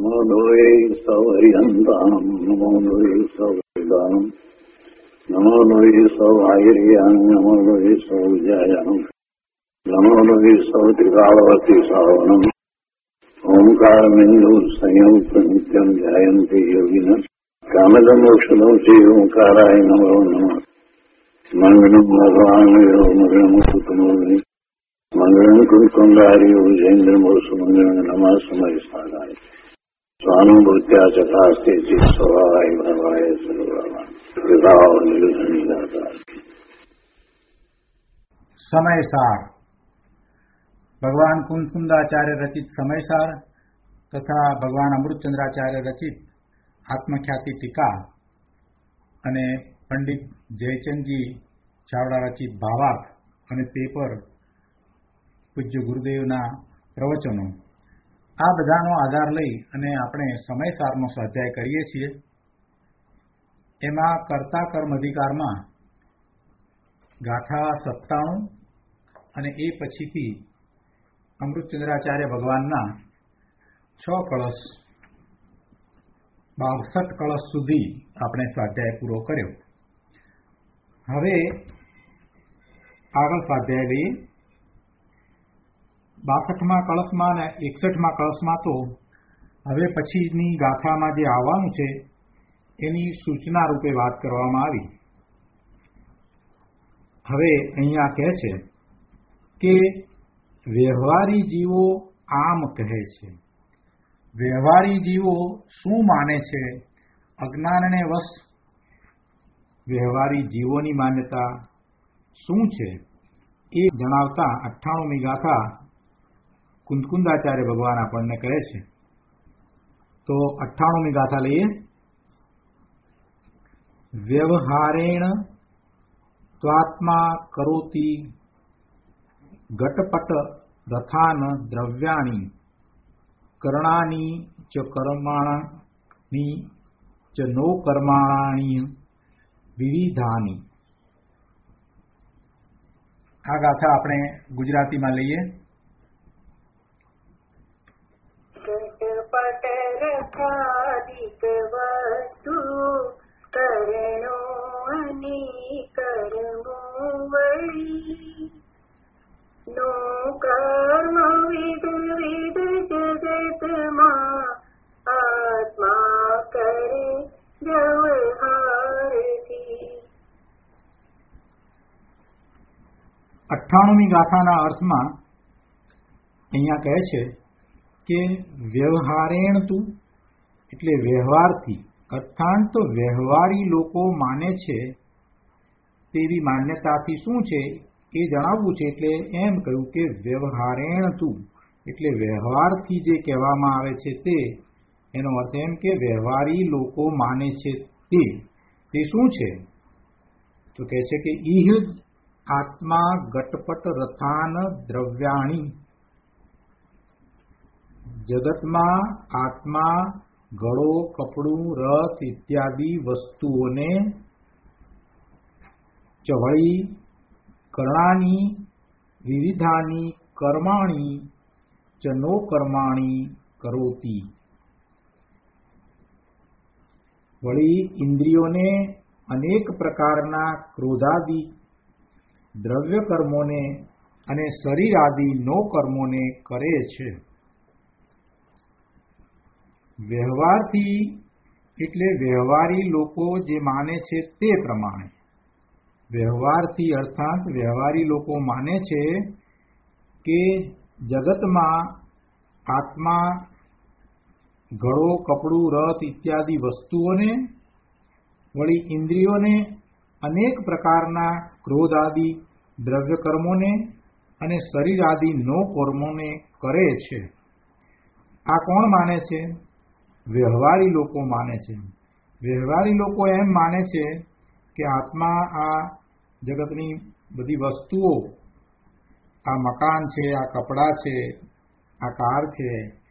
નમો લોહે સૌહરિહંતાનમ નમો લોહે સૌદાનમ નમો લોહે સૌઆયર્યાન નમો લોહે સૌજાયાનમ નમો લોહે સૌત્રિકાળવતી સાવનમ ઓમકારમિંદુ સંયુક્ત નિત્યમ ધ્યાયંતિ યોગિન કામદમોક્ષદો શ્રી ઓંકારાય નમો નમઃ મંગળમ ભગવાન મંગળમ કુટુંબી મંગળમ કુંકુંડારી જૈન્દ્રમોષ મંગળમ નમઃ સમય સાધાય સ્વાનુભૂત્યા ચકાસ્તે ચિત સ્વભાવાય ભવાય સર્વભાવાન વિભાવ નિરુધની દાતા. સમયસાર ભગવાન કુંકુંદાચાર્ય રચિત સમયસાર તથા ભગવાન અમૃતચંદ્રાચાર્ય રચિત આત્મખ્યાતિ ટીકા અને પંડિત જયચંદજી ચાવડા રચિત ભાવાર્થ અને પેપર પૂજ્ય ગુરુદેવના પ્રવચનો આ બધાનો આધાર લઈ અને આપણે સમયસારનો સ્વાધ્યાય કરીએ છીએ. એમાં કર્તા કર્મ અધિકારમાં ગાથા 97 અને એ પછીથી અમૃતચંદ્રાચાર્ય ભગવાનના 6 કળશ 62 કળશ સુધી આપણે સ્વાધ્યાય પૂરો કર્યો. હવે આગળ સ્વાધ્યાય લઈએ. 62મા કળશમાં અને 61મા કળશમાં તો હવે પછીની ગાથામાં જે આવવાનું છે એની સૂચના રૂપે વાત કરવામાં આવી. હવે અહીંયા કહે છે કે વ્યવહારી જીવો આમ કહે છે. વ્યવહારી જીવો શું માને છે? અજ્ઞાનને વશ વ્યવહારી જીવોની માન્યતા શું છે એ જણાવતા 98મી ગાથા કુંકુંદાચાર્ય ભગવાન આપણને કહે છે. તો 98મી ગાથા લઈએ. વ્યવહારેણ ત્વાત્મા કરોતિ ઘટપટ રથાન દ્રવ્યાણી કરણાની ચ કર્માણી ચ નો કર્માણી વિવિધાની. આ ગાથા આપણે ગુજરાતીમાં લઈએ. ઘટપટ રથાદિક વસ્તુ કરણો અને કર્મો વળી નો કર્મ વિદ વિદ જગતમાં આત્મા કરે વ્યવહારથી. 98મી ગાથાના અર્થમાં અહીંયા કહે છે કે વ્યવહારેણ તું એટલે વ્યવહારથી અર્થાત તો વ્યવહારી લોકો માને છે તેવી માન્યતાથી શું છે એ જણાવવું છે. એટલે એમ કહ્યું કે વ્યવહારેણ તું એટલે વ્યવહારથી જે કહેવામાં આવે છે તે એનો અર્થ એમ કે વ્યવહારી લોકો માને છે તે શું છે? તો કહે છે કે ઇહ આત્મા ઘટપટ રથાન દ્રવ્યાણી. જગતમાં આત્મા ઘડો કપડું રથ ઇત્યાદિ વસ્તુઓને ચવળી કરણાની વિવિધાની કર્માણી ચ નો કર્માણી કરોતી. વળી ઇન્દ્રિયોને અનેક પ્રકારના ક્રોધાદિ દ્રવ્ય કર્મોને અને શરીરાદિ નો કર્મોને કરે છે. વ્યવહારથી એટલે વ્યવહારી લોકો જે માને છે તે પ્રમાણે. વ્યવહારથી અર્થાત વ્યવહારી લોકો માને છે કે જગતમાં આત્મા ઘડો કપડું રથ ઇત્યાદિ વસ્તુઓને વળી ઇન્દ્રિયોને અનેક પ્રકારના ક્રોધ આદિ દ્રવ્ય કર્મોને અને શરીર આદિ નો કર્મોને કરે છે. આ કોણ માને છે? વ્યવહારી લોકો માને છે. વ્યવહારી લોકો એમ માને છે કે આત્મા આ જગતની બધી વસ્તુઓ, આ મકાન છે, આ કપડાં છે, આ કાર છે,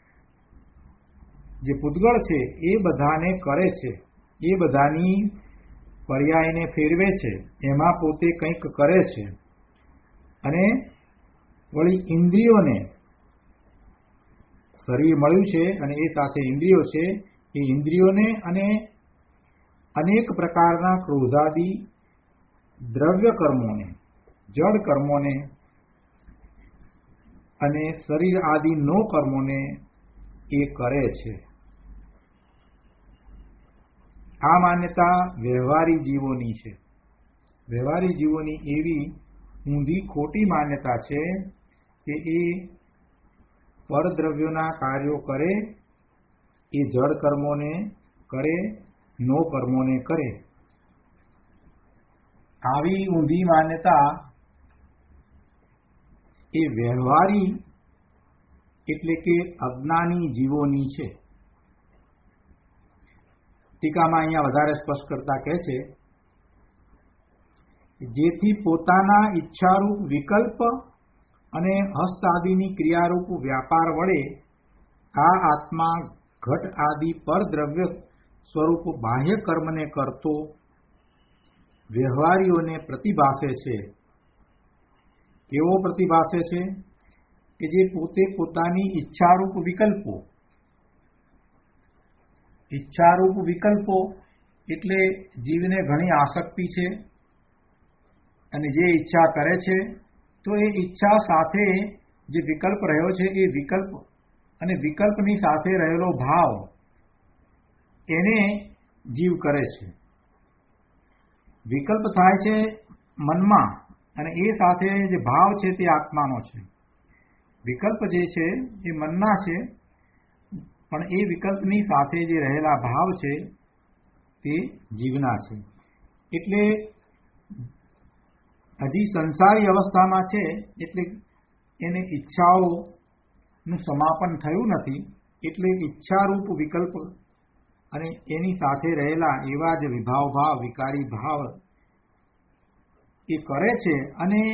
જે પૂતગળ છે એ બધાને કરે છે, એ બધાની પર્યાયને ફેરવે છે, એમાં પોતે કંઈક કરે છે. અને વળી ઇન્દ્રિયોને શરીર મળ્યું છે અને એ સાથે ઇન્દ્રિયો છે, એ ઇન્દ્રિયોને અને અનેક પ્રકારના ક્રોધાદી દ્રવ્ય કર્મોને, જડ કર્મોને અને શરીર આદિ નો કર્મોને એ કરે છે. આ માન્યતા વ્યવહારી જીવોની છે. વ્યવહારી જીવોની એવી ઊંધી ખોટી માન્યતા છે કે એ પરદ્રવ્યોના કાર્યો કરે, એ જડ કર્મોને કરે, નો કર્મોને કરે. આવી ઊંધી માન્યતા એ વ્યવહારી એટલે કે અજ્ઞાની જીવોની છે. ટીકામાં અહીંયા વધારે સ્પષ્ટ કરતા કહે છે, જેથી પોતાના ઈચ્છારૂપ વિકલ્પ અને હસ્ત આદિની ક્રિયારૂપ વ્યાપાર વડે આ આત્મા ઘટ આદિ પરદ્રવ્ય સ્વરૂપ બાહ્ય કર્મને કરતો વ્યવહારીઓને પ્રતિભાસે છે. કેવો પ્રતિભાસે છે કે જે પોતે પોતાની ઈચ્છારૂપ વિકલ્પો એટલે જીવને ઘણી આસક્તિ છે અને જે ઈચ્છા કરે છે તો એ ઈચ્છા સાથે જે વિકલ્પ રહ્યો છે એ વિકલ્પ અને વિકલ્પની સાથે રહેલો ભાવ એને જીવ કરે છે. વિકલ્પ થાય છે મનમાં અને એ સાથે જે ભાવ છે તે આત્માનો છે. વિકલ્પ જે છે એ મનના છે, પણ એ વિકલ્પની સાથે જે રહેલા ભાવ છે તે જીવના છે. એટલે હજી સંસારી અવસ્થામાં છે, એટલે એને ઈચ્છાઓનું સમાપન થયું નથી, એટલે ઈચ્છારૂપ વિકલ્પ અને એની સાથે રહેલા એવા જ વિભાવ ભાવ, વિકારી ભાવ એ કરે છે અને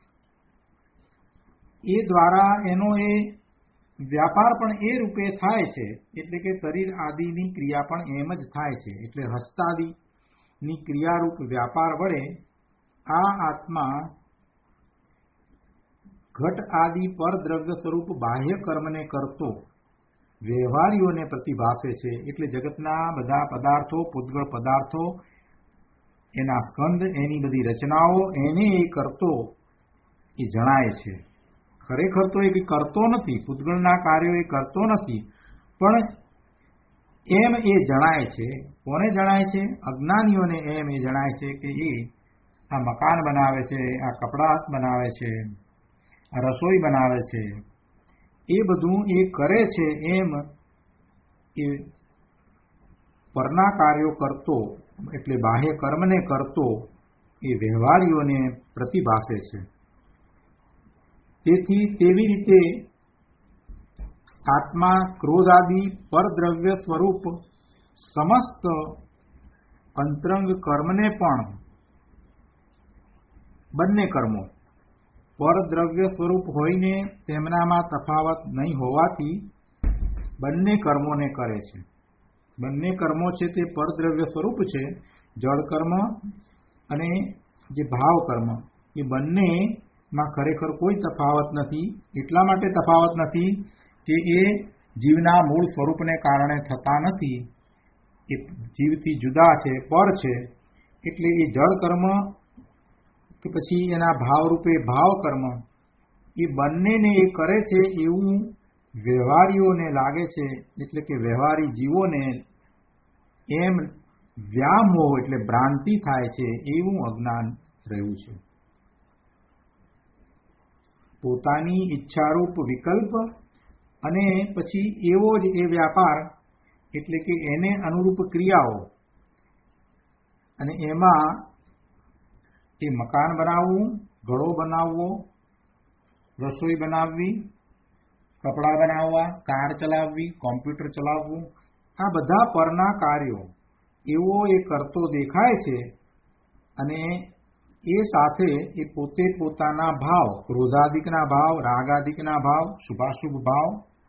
એ દ્વારા એનો એ વ્યાપાર પણ એ રૂપે થાય છે. એટલે કે શરીર આદિની ક્રિયા પણ એમ જ થાય છે. એટલે હસ્તાદિની ક્રિયારૂપ વ્યાપાર વડે આ આત્મા ઘટ આદિ પરદ્રવ્ય સ્વરૂપ બાહ્ય કર્મને કરતો વ્યવહારીઓને પ્રતિભાસે છે. એટલે જગતના બધા પદાર્થો, પૂતગળ પદાર્થો, એના સ્કંદ, એની બધી રચનાઓ, એને એ કરતો એ જણાય છે. ખરેખર તો એ કરતો નથી, પૂતગળના કાર્યો એ કરતો નથી, પણ એમ એ જણાય છે. કોને જણાય છે? અજ્ઞાનીઓને એમ એ જણાય છે કે એ આ મકાન બનાવે છે, આ કપડાં બનાવે છે, આ રસોઈ બનાવે છે, એ બધું એ કરે છે. એમ એ પરના કાર્યો કરતો એટલે બાહ્ય કર્મને કરતો એ વ્યવહારીઓને પ્રતિભાસે છે. તેથી તેવી રીતે આત્મા ક્રોધાદિ પરદ્રવ્ય સ્વરૂપ સમસ્ત અંતરંગ કર્મને પણ બંને કર્મો પરદ્રવ્ય સ્વરૂપ હોઈને તેમનામાં તફાવત નહીં હોવાથી બંને કર્મોને કરે છે. બંને કર્મો છે તે પરદ્રવ્ય સ્વરૂપ છે, જળ કર્મ અને જે ભાવ કર્મ, એ બંનેમાં ખરેખર કોઈ તફાવત નથી. એટલા માટે તફાવત નથી કે એ જીવના મૂળ સ્વરૂપને કારણે થતા નથી, એ જીવથી જુદા છે, પર છે. એટલે એ જળ કર્મ કે પછી એના ભાવરૂપે ભાવ કર્મ, એ બંનેને એ કરે છે એવું વ્યવહારીઓને લાગે છે. એટલે કે વ્યવહારી જીવોને એમ વ્યામોહ એટલે ભ્રાંતિ થાય છે, એવું અજ્ઞાન રહ્યું છે. પોતાની ઈચ્છારૂપ વિકલ્પ અને પછી એવો જ એ વ્યાપાર એટલે કે એને અનુરૂપ ક્રિયાઓ, અને એમાં એ મકાન બનાવવું, ઘડો બનાવવો, રસોઈ બનાવવી, કપડાં બનાવવા, કાર ચલાવવી, કોમ્પ્યુટર ચલાવવું, આ બધા પરના કાર્યો એવો એ કરતો દેખાય છે. અને એ સાથે એ પોતે પોતાના ભાવ, ક્રોધાદિકના ભાવ, રાગાદિકના ભાવ, શુભાશુભ ભાવ,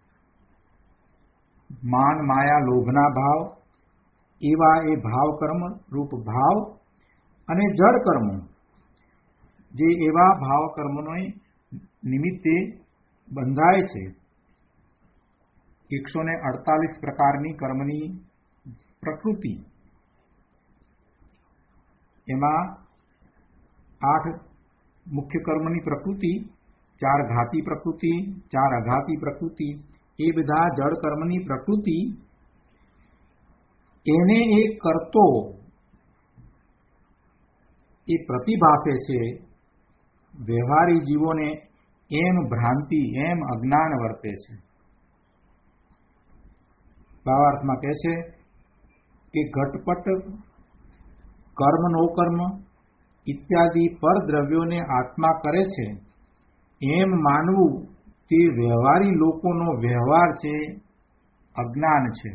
માન માયા લોભના ભાવ, એવા એ ભાવ કર્મ રૂપ ભાવ અને જડ કર્મ, જે એવા ભાવ કર્મનો નિમિત્તે બંધાય છે, 148 પ્રકારની કર્મની પ્રકૃતિ, એમાં 8 મુખ્ય કર્મની પ્રકૃતિ, 4 ઘાતી પ્રકૃતિ, 4 અઘાતી પ્રકૃતિ, એ બધા જળ કર્મની પ્રકૃતિ, એને એ કરતો એ પ્રતિભાસે છે. વ્યવહારી જીવોને એમ ભ્રાંતિ, એમ અજ્ઞાન વર્તે છે. ભાવાર્થમાં કહે છે કે ઘટપટ, કર્મ નો કર્મ ઇત્યાદિ પરદ્રવ્યોને આત્મા કરે છે એમ માનવું તે વ્યવહારી લોકોનો વ્યવહાર છે, અજ્ઞાન છે.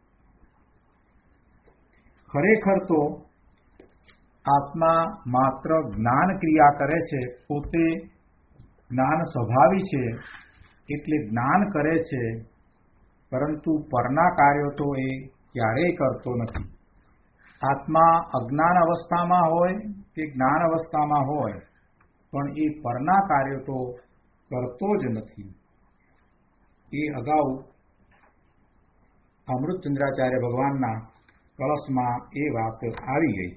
ખરેખર તો આત્મા માત્ર જ્ઞાન ક્રિયા કરે છે, પોતે જ્ઞાન સ્વભાવી છે એટલે જ્ઞાન કરે છે, પરંતુ પરના કાર્યો તો એ ક્યારેય કરતો નથી. આત્મા અજ્ઞાન અવસ્થામાં હોય કે જ્ઞાન અવસ્થામાં હોય, પણ એ પરના કાર્યો તો કરતો જ નથી. એ અગાઉ અમૃતચંદ્રાચાર્ય ભગવાનના કળશમાં એ વાત આવી ગઈ.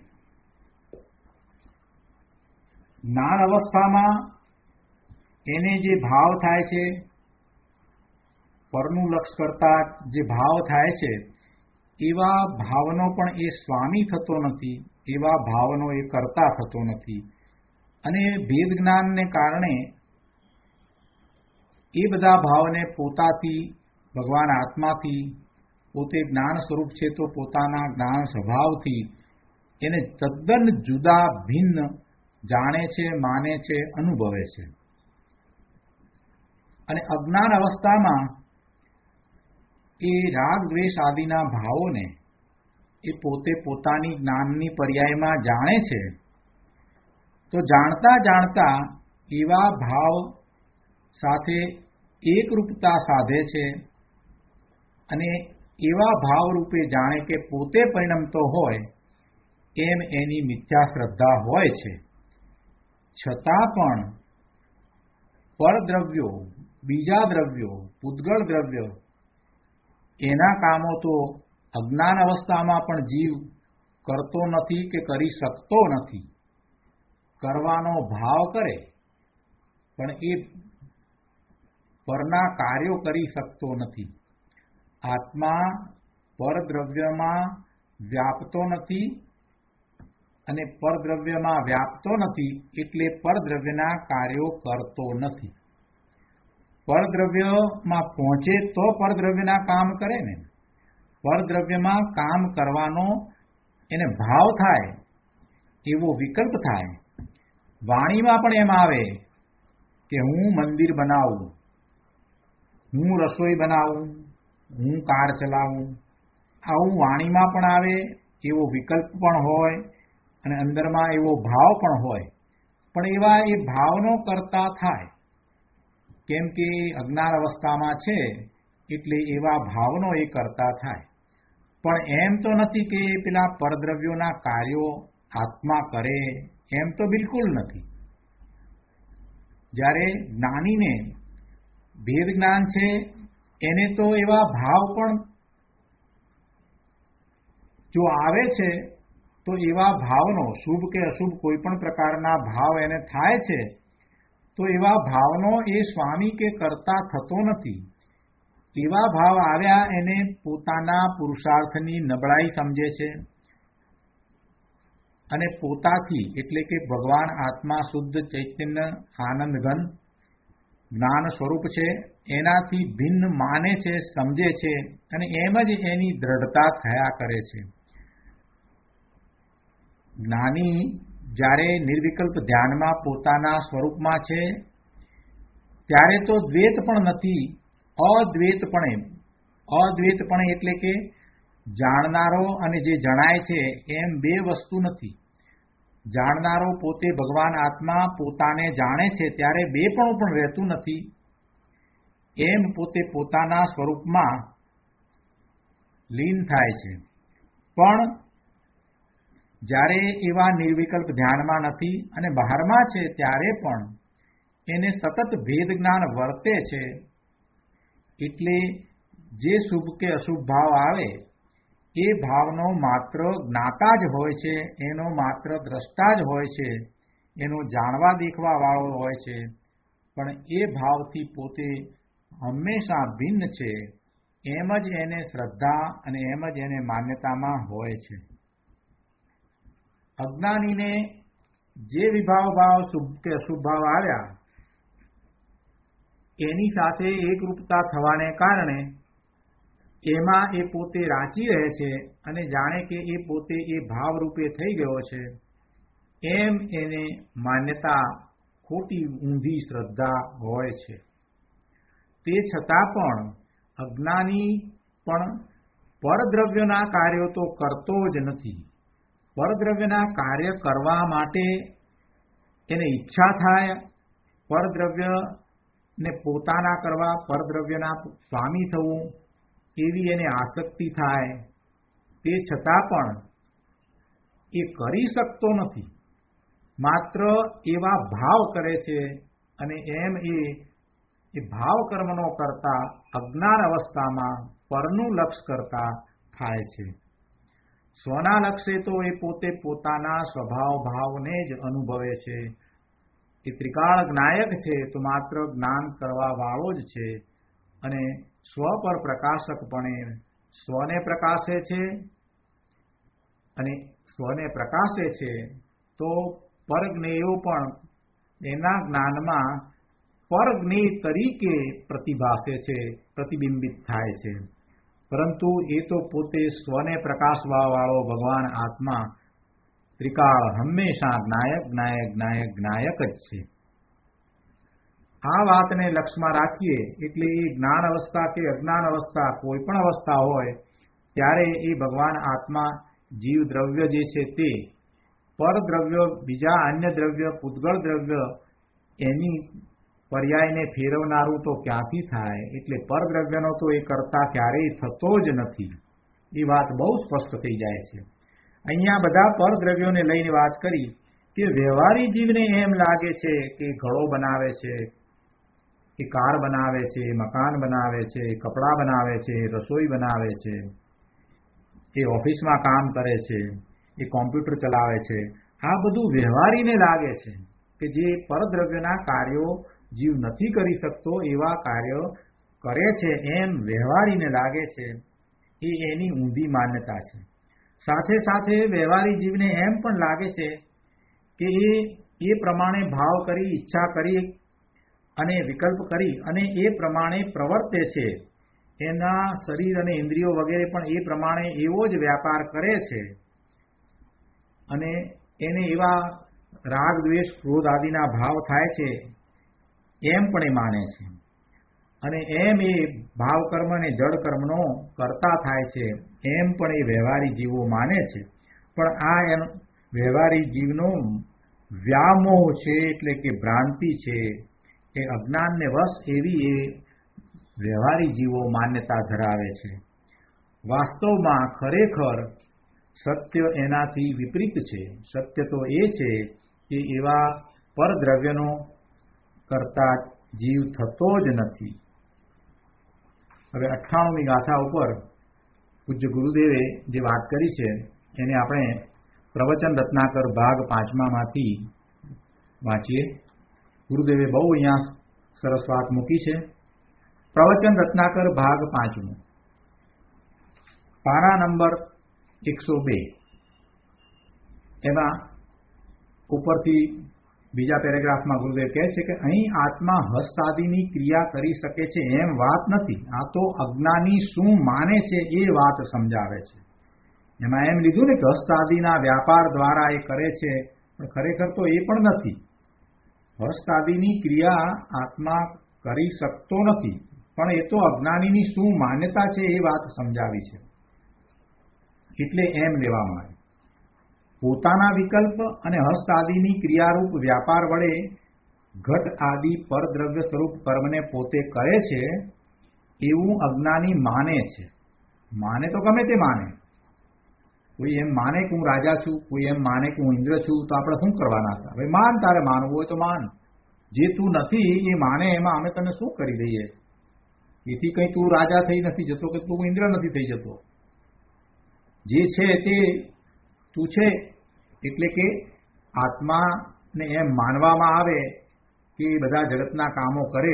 જ્ઞાન અવસ્થામાં એને જે ભાવ થાય છે, પરનું લક્ષ કરતા જે ભાવ થાય છે, એવા ભાવનો પણ એ સ્વામી થતો નથી, એવા ભાવનો એ કરતા થતો નથી. અને ભેદ જ્ઞાનને કારણે એ બધા ભાવને પોતાથી, ભગવાન આત્માથી, પોતે જ્ઞાન સ્વરૂપ છે તો પોતાના જ્ઞાન સ્વભાવથી એને તદ્દન જુદા ભિન્ન જાણે છે, માને છે, અનુભવે છે. અને અજ્ઞાન અવસ્થામાં એ રાગ દ્વેષ આદિના ભાવોને એ પોતે પોતાની જ્ઞાનની પર્યાયમાં જાણે છે. તો જાણતા જાણતા એવા ભાવ સાથે એકરૂપતા સાધે છે અને એવા ભાવ રૂપે જાણે કે પોતે પરિણમતો હોય એમ એની મિથ્યા શ્રદ્ધા હોય છે. છતાં પણ પરદ્રવ્યો, બીજા દ્રવ્યો, પૂતગળ દ્રવ્યો, એના કામો તો અજ્ઞાન અવસ્થામાં પણ જીવ કરતો નથી કે કરી શકતો નથી. કરવાનો ભાવ કરે પણ એ પરના કાર્યો કરી શકતો નથી. આત્મા પરદ્રવ્યમાં વ્યાપતો નથી અને પરદ્રવ્યમાં વ્યાપતો નથી એટલે પરદ્રવ્યના કાર્યો કરતો નથી. પરદ્રવ્યમાં પહોંચે તો પરદ્રવ્યના કામ કરે ને. પરદ્રવ્યમાં કામ કરવાનો એને ભાવ થાય, એવો વિકલ્પ થાય. વાણીમાં પણ એમ આવે કે હું મંદિર બનાવું, હું રસોઈ બનાવું, હું કાર ચલાવું, આવું વાણીમાં પણ આવે, એવો વિકલ્પ પણ હોય અને અંદરમાં એવો ભાવ પણ હોય. પણ એવા એ ભાવનો કરતા થાય, કેમ કે અજ્ઞાન અવસ્થામાં છે એટલે એવા ભાવનો એ કરતા થાય. પણ એમ તો નથી કે પેલા પરદ્રવ્યોના કાર્યો આત્મા કરે, એમ તો બિલકુલ નથી. જ્યારે જ્ઞાનીને ભેદ જ્ઞાન છે એને તો એવા ભાવ પણ જો આવે છે તો એવા ભાવનો શુભ કે અશુભ કોઈ પણ પ્રકારના ભાવ એને થાય છે તો એવા ભાવનો એ સ્વામી કે કરતા થતો નથી. એવા ભાવ આવ્યા એને પોતાના પુરુષાર્થની નબળાઈ સમજે છે અને પોતાથી એટલે કે ભગવાન આત્મા શુદ્ધ ચૈતન્ય આનંદ ઘન જ્ઞાન સ્વરૂપ છે એનાથી ભિન્ન માને છે, સમજે છે અને એમ જ એની દ્રઢતા થયા કરે છે. જ્ઞાની જ્યારે નિર્વિકલ્પ ધ્યાનમાં પોતાના સ્વરૂપમાં છે ત્યારે તો દ્વૈત પણ નથી, અદ્વૈતપણે એટલે કે જાણનારો અને જે જણાય છે એમ બે વસ્તુ નથી. જાણનારો પોતે ભગવાન આત્મા પોતાને જાણે છે ત્યારે બે પણ રહેતું નથી. એમ પોતે પોતાના સ્વરૂપમાં લીન થાય છે. પણ જ્યારે એવા નિર્વિકલ્પ ધ્યાનમાં નથી અને બહારમાં છે ત્યારે પણ એને સતત ભેદ જ્ઞાન વર્તે છે. એટલે જે શુભ કે અશુભ ભાવ આવે એ ભાવનો માત્ર જ્ઞાતા જ હોય છે, એનો માત્ર દ્રષ્ટા જ હોય છે, એનો જાણવા દેખવા વાળો હોય છે, પણ એ ભાવથી પોતે હંમેશા ભિન્ન છે, એમ જ એને શ્રદ્ધા અને એમ જ એને માન્યતામાં હોય છે. અજ્ઞાનીને જે વિભાવ શુભ કે અશુભ ભાવ આવ્યા એની સાથે એકરૂપતા થવાને કારણે એમાં એ પોતે રાચી રહે છે અને જાણે કે એ પોતે એ ભાવ રૂપે થઈ ગયો છે, એમ એને માન્યતા ખોટી ઊંધી શ્રદ્ધા હોય છે. તે છતાં પણ અજ્ઞાની પણ પરદ્રવ્યના કાર્યો તો કરતો જ નથી. પરદ્રવ્યના કાર્ય કરવા માટે એને ઈચ્છા થાય, પરદ્રવ્યને પોતાના કરવા, પરદ્રવ્યના સ્વામી થવું એવી એને આસક્તિ થાય. તે છતાં પણ એ કરી શકતો નથી, માત્ર એવા ભાવ કરે છે અને એમ એ ભાવ કર્મનો કરતા અજ્ઞાન અવસ્થામાં પરનું લક્ષ કરતા થાય છે. સ્વના લક્ષે તો એ પોતે પોતાના સ્વભાવ ભાવને જ અનુભવે છે. એ ત્રિકાળ જ્ઞાયક છે તો માત્ર જ્ઞાન કરવા વાળો જ છે અને સ્વ પર પ્રકાશકપણે સ્વને પ્રકાશે છે અને સ્વને પ્રકાશે છે તો પરજ્ઞેયો પણ એના જ્ઞાનમાં પરજ્ઞેય તરીકે પ્રતિભાસે છે, પ્રતિબિંબિત થાય છે. પરંતુ એ તો પોતે સ્વને પ્રકાશવા વાળો ભગવાન આત્મા ત્રિકાળ હંમેશા જ્ઞાયક જ્ઞાયક જ્ઞાયક જ્ઞાયક જ છે. આ વાતને લક્ષમાં રાખીએ એટલે એ જ્ઞાન અવસ્થા કે અજ્ઞાન અવસ્થા કોઈ પણ અવસ્થા હોય ત્યારે એ ભગવાન આત્મા જીવ દ્રવ્ય જે છે તે પરદ્રવ્ય, બીજા અન્ય દ્રવ્ય, પૂતગળ દ્રવ્ય એની પર્યાયને ફેરવનારું તો ક્યાંથી થાય? એટલે પરદ્રવ્યનો તો એ કરતા ક્યારેય થતો જ નથી. એ વાત બહુ સ્પષ્ટ થઈ જાય છે. અહીંયા બધા પરદ્રવ્યોને લઈને વાત કરી કે વ્યવહારી જીવને એમ લાગે છે કે ઘડો બનાવે છે, કે કાર બનાવે છે, મકાન બનાવે છે, કપડાં બનાવે છે, રસોઈ બનાવે છે, એ ઓફિસમાં કામ કરે છે, એ કોમ્પ્યુટર ચલાવે છે. આ બધું વ્યવહારીને લાગે છે કે જે પરદ્રવ્યના કાર્યો જીવ નથી કરી શકતો એવા કાર્યો કરે છે એમ વ્યવહારીને લાગે છે. એ એની ઊંધી માન્યતા છે. સાથે સાથે વ્યવહારી જીવને એમ પણ લાગે છે કે એ પ્રમાણે ભાવ કરી, ઈચ્છા કરી અને વિકલ્પ કરી અને એ પ્રમાણે પ્રવર્તે છે. એના શરીર અને ઇન્દ્રિયો વગેરે પણ એ પ્રમાણે એવો જ વ્યાપાર કરે છે અને એને એવા રાગ, દ્વેષ, ક્રોધ આદિના ભાવ થાય છે એમ પણ એ માને છે અને એમ એ ભાવ કર્મ અને જડ કર્મનો કરતા થાય છે એમ પણ એ વ્યવહારી જીવો માને છે. પણ આ વ્યવહારી જીવનો વ્યામોહ છે, એટલે કે ભ્રાંતિ છે. એ અજ્ઞાનને વશ એવી એ વ્યવહારી જીવો માન્યતા ધરાવે છે. વાસ્તવમાં ખરેખર સત્ય એનાથી વિપરીત છે. સત્ય તો એ છે કે એવા પરદ્રવ્યનો કરતા જીવ થતો જ નથી. હવે 98મી ગાથા ઉપર પૂજ્ય ગુરુદેવે જે વાત કરી છે એને આપણે પ્રવચન રત્નાકર ભાગ 5માંથી વાંચીએ. ગુરુદેવે બહુ અહીંયા સરસ વાત મૂકી છે. પ્રવચન રત્નાકર ભાગ 5, પાના નંબર 102. એમાં ઉપરથી બીજા પેરેગ્રાફમાં ગુરુદેવ કહે છે કે અહીં આત્મા હસ્તાદિની ક્રિયા કરી શકે છે એમ વાત નથી. આ તો અજ્ઞાની શું માને છે એ વાત સમજાવે છે. એમાં એમ લીધું ને કે હસ્તાદિના વ્યાપાર દ્વારા એ કરે છે, પણ ખરેખર તો એ પણ નથી. હસ્તાદિની ક્રિયા આત્મા કરી શકતો નથી, પણ એ તો અજ્ઞાનીની શું માન્યતા છે એ વાત સમજાવી છે. એટલે એમ લેવામાં આવે પોતાના વિકલ્પ અને હસ્ત આદિની ક્રિયારૂપ વ્યાપાર વડે ઘટ આદિ પરદ્રવ્ય સ્વરૂપ કર્મને પોતે કરે છે એવું અજ્ઞાની માને છે. માને તો ગમે તે માને. કોઈ એમ માને કે હું રાજા છું, કોઈ એમ માને કે હું ઇન્દ્ર છું, તો આપણે શું કરવાના હતા? હવે માન, તારે માનવું હોય તો માન. જે તું નથી એ માને એમાં અમે તને શું કરી દઈએ? એથી કંઈ તું રાજા થઈ નથી જતો કે તું ઇન્દ્ર નથી થઈ જતો. જે છે તે તું છે. એટલે કે આત્માને એમ માનવામાં આવે કે બધા જગતના કામો કરે,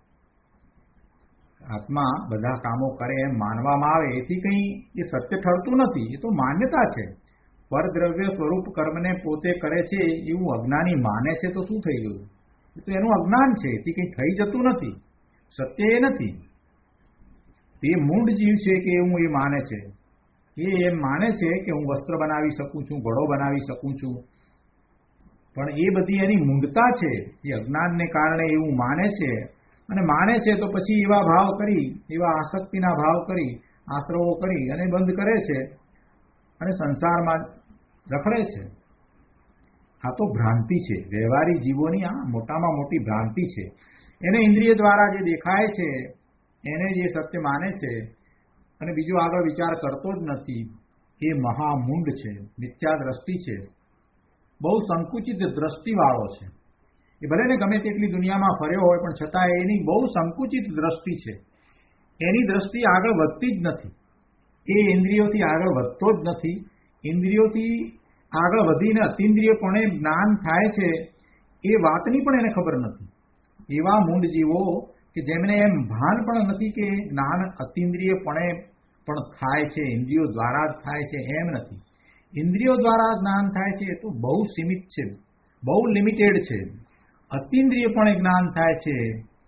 આત્મા બધા કામો કરે એમ માનવામાં આવે, એથી કંઈ એ સત્ય ઠરતું નથી. એ તો માન્યતા છે. પરદ્રવ્ય સ્વરૂપ કર્મને પોતે કરે છે એવું અજ્ઞાની માને છે તો શું થઈ ગયું? એ તો એનું અજ્ઞાન છે. એથી કંઈ થઈ જતું નથી. સત્ય એ નથી. તે મૂંઢ જીવ છે કે હું એ માને છે. એ એમ માને છે કે હું વસ્ત્ર બનાવી શકું છું, ઘોડો બનાવી શકું છું, પણ એ બધી એની મૂંઢતા છે. એ અજ્ઞાનને કારણે એવું માને છે. અને માને છે તો પછી એવા ભાવ કરી, એવા આસક્તિના ભાવ કરી, આશ્રવો કરી અને બંધ કરે છે અને સંસારમાં રખડે છે. આ તો ભ્રાંતિ છે. વ્યવહારી જીવોની આ મોટામાં મોટી ભ્રાંતિ છે. એને ઇન્દ્રિય દ્વારા જે દેખાય છે એને જે સત્ય માને છે અને બીજો આગળ વિચાર કરતો જ નથી, એ મહામૂંઢ છે, મિથ્યા દ્રષ્ટિ છે, બહુ સંકુચિત દ્રષ્ટિવાળો છે. એ ભલે ને ગમે તેટલી દુનિયામાં ફર્યો હોય પણ છતાં એની બહુ સંકુચિત દ્રષ્ટિ છે. એની દ્રષ્ટિ આગળ વધતી જ નથી. એ ઇન્દ્રિયોથી આગળ વધતો જ નથી. ઇન્દ્રિયોથી આગળ વધીને અતિન્દ્રિયપણે જ્ઞાન થાય છે એ વાતની પણ એને ખબર નથી. એવા મૂંઢ જીવો કે જેમને એમ ભાન પણ નથી કે જ્ઞાન અતિન્દ્રિયપણે પણ થાય છે, ઇન્દ્રિયો દ્વારા જ થાય છે એમ નથી. ઇન્દ્રિયો દ્વારા જ્ઞાન થાય છે એ તો બહુ સીમિત છે, બહુ લિમિટેડ છે. અતિન્દ્રિયપણે જ્ઞાન થાય છે